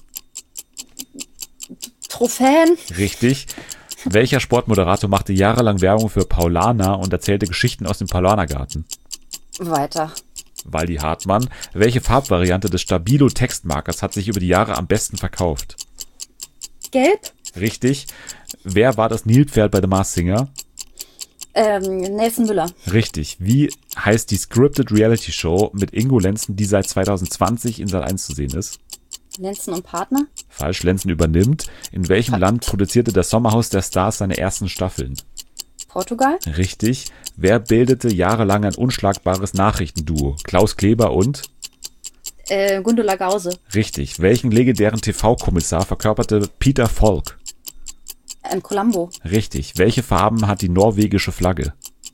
Trophäen. Richtig. Welcher Sportmoderator machte jahrelang Werbung für Paulaner und erzählte Geschichten aus dem Paulanergarten? Weiter. Waldi Hartmann. Welche Farbvariante des Stabilo-Textmarkers hat sich über die Jahre am besten verkauft? Gelb. Richtig. Wer war das Nilpferd bei The Masked Singer? Nelson Müller. Richtig. Wie heißt die Scripted Reality Show mit Ingo Lenzen, die seit 2020 in Sat.1 zu sehen ist? Lenzen und Partner. Falsch, Lenzen übernimmt. In welchem Land produzierte das Sommerhaus der Stars seine ersten Staffeln? Portugal. Richtig. Wer bildete jahrelang ein unschlagbares Nachrichtenduo? Klaus Kleber und? Gundula Gause. Richtig. Welchen legendären TV-Kommissar verkörperte Peter Falk? Columbo. Richtig. Welche Farben hat die norwegische Flagge?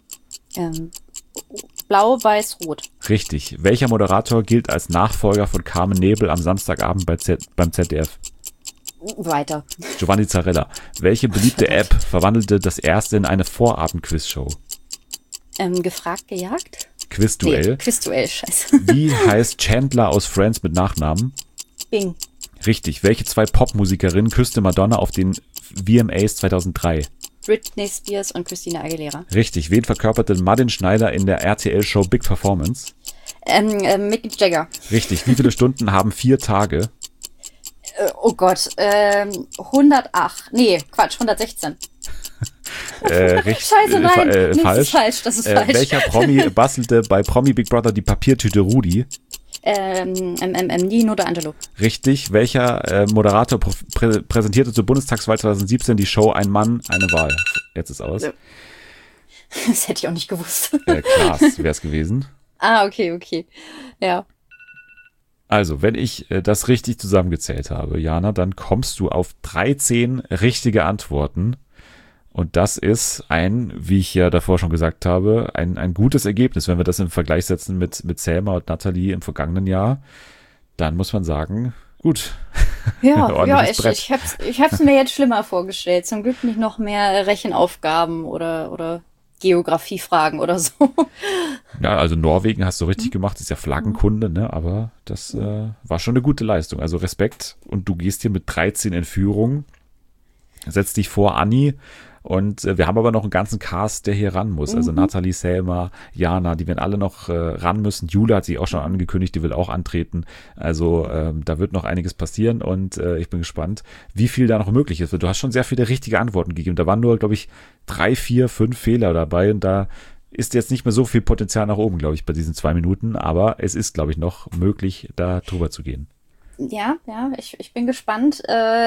Blau, Weiß, Rot. Richtig. Welcher Moderator gilt als Nachfolger von Carmen Nebel am Samstagabend beim ZDF? Weiter. Giovanni Zarella. Welche beliebte App verwandelte das erste in eine Vorabend-Quiz-Show? Gefragt, gejagt? Quizduell. Nee, Quizduell, scheiße. Wie heißt Chandler aus Friends mit Nachnamen? Bing. Richtig. Welche zwei Popmusikerinnen küsste Madonna auf den VMAs 2003? Britney Spears und Christina Aguilera. Richtig. Wen verkörperte Martin Schneider in der RTL-Show Big Performance? Mick Jagger. Richtig. Wie viele Stunden haben 4 Tage? Oh Gott. 108. Nee, Quatsch, 116. Scheiße, nein. Nee, falsch. Das ist falsch. Welcher Promi bastelte bei Promi Big Brother die Papiertüte Rudi? Nino D'Angelo. Richtig. Welcher Moderator präsentierte zur Bundestagswahl 2017 die Show Ein Mann, eine Wahl? Jetzt ist aus. Das hätte ich auch nicht gewusst. Klaas wäre es gewesen. Okay. Ja. Also, wenn ich das richtig zusammengezählt habe, Jana, dann kommst du auf 13 richtige Antworten. Und das ist wie ich ja davor schon gesagt habe, ein gutes Ergebnis. Wenn wir das im Vergleich setzen mit Selma und Nathalie im vergangenen Jahr, dann muss man sagen, gut. Ja, ich hab's mir jetzt schlimmer vorgestellt. Zum Glück nicht noch mehr Rechenaufgaben oder Geografiefragen oder so. Ja, also Norwegen hast du richtig gemacht, ist ja Flaggenkunde, ne? Aber das war schon eine gute Leistung. Also Respekt. Und du gehst hier mit 13 in Führung, setzt dich vor Anni. Und wir haben aber noch einen ganzen Cast, der hier ran muss. Also Nathalie, Selma, Jana, die werden alle noch ran müssen. Jule hat sich auch schon angekündigt, die will auch antreten. Also da wird noch einiges passieren und ich bin gespannt, wie viel da noch möglich ist. Du hast schon sehr viele richtige Antworten gegeben. Da waren nur, glaube ich, 3, 4, 5 Fehler dabei und da ist jetzt nicht mehr so viel Potenzial nach oben, glaube ich, bei diesen 2 Minuten. Aber es ist, glaube ich, noch möglich, da drüber zu gehen. Ja, ich bin gespannt,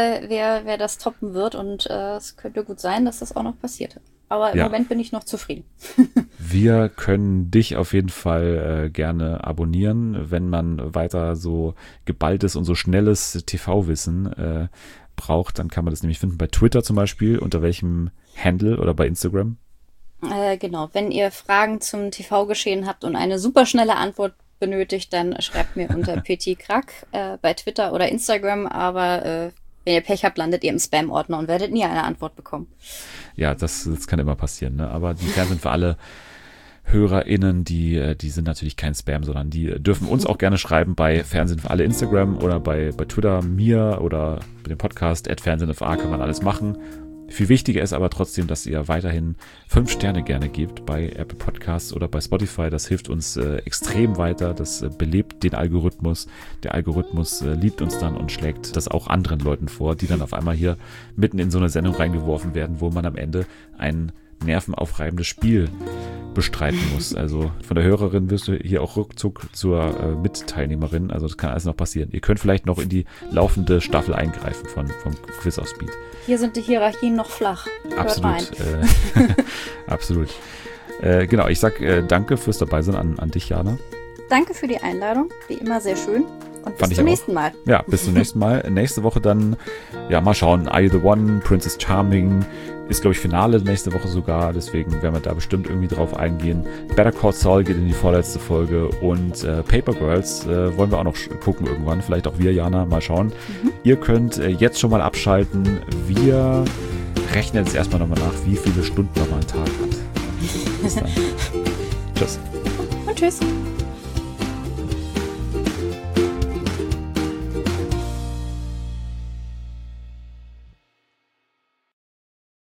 wer das toppen wird und es könnte gut sein, dass das auch noch passiert. Aber im Moment bin ich noch zufrieden. Wir können dich auf jeden Fall gerne abonnieren, wenn man weiter so geballtes und so schnelles TV-Wissen braucht, dann kann man das nämlich finden bei Twitter zum Beispiel, unter welchem Handle oder bei Instagram? Genau, wenn ihr Fragen zum TV-Geschehen habt und eine super schnelle Antwort benötigt, dann schreibt mir unter Petit Crack bei Twitter oder Instagram, aber wenn ihr Pech habt, landet ihr im Spam-Ordner und werdet nie eine Antwort bekommen. Ja, das kann immer passieren, ne? Aber die Fernsehen für alle HörerInnen, die sind natürlich kein Spam, sondern die dürfen uns auch gerne schreiben bei Fernsehen für alle Instagram oder bei Twitter mir oder bei dem Podcast @FernsehenFA kann man alles machen. Viel wichtiger ist aber trotzdem, dass ihr weiterhin 5 Sterne gerne gebt bei Apple Podcasts oder bei Spotify. Das hilft uns extrem weiter. Das belebt den Algorithmus. Der Algorithmus liebt uns dann und schlägt das auch anderen Leuten vor, die dann auf einmal hier mitten in so eine Sendung reingeworfen werden, wo man am Ende ein nervenaufreibendes Spiel bestreiten muss. Also von der Hörerin wirst du hier auch ruckzuck zur Mitteilnehmerin. Also das kann alles noch passieren. Ihr könnt vielleicht noch in die laufende Staffel eingreifen vom Quiz auf Speed. Hier sind die Hierarchien noch flach. Absolut. Absolut. Genau, ich sag danke fürs Dabeisein an dich, Jana. Danke für die Einladung. Wie immer sehr schön. Und bis zum nächsten Mal. Ja, bis zum nächsten Mal. Nächste Woche dann, ja, mal schauen. Are You the One? Princess Charming. Ist, glaube ich, Finale nächste Woche sogar. Deswegen werden wir da bestimmt irgendwie drauf eingehen. Better Call Saul geht in die vorletzte Folge. Und Paper Girls wollen wir auch noch gucken irgendwann. Vielleicht auch wir, Jana. Mal schauen. Ihr könnt jetzt schon mal abschalten. Wir rechnen jetzt erstmal nochmal nach, wie viele Stunden nochmal ein Tag hat. Bis dann. Tschüss. Und tschüss.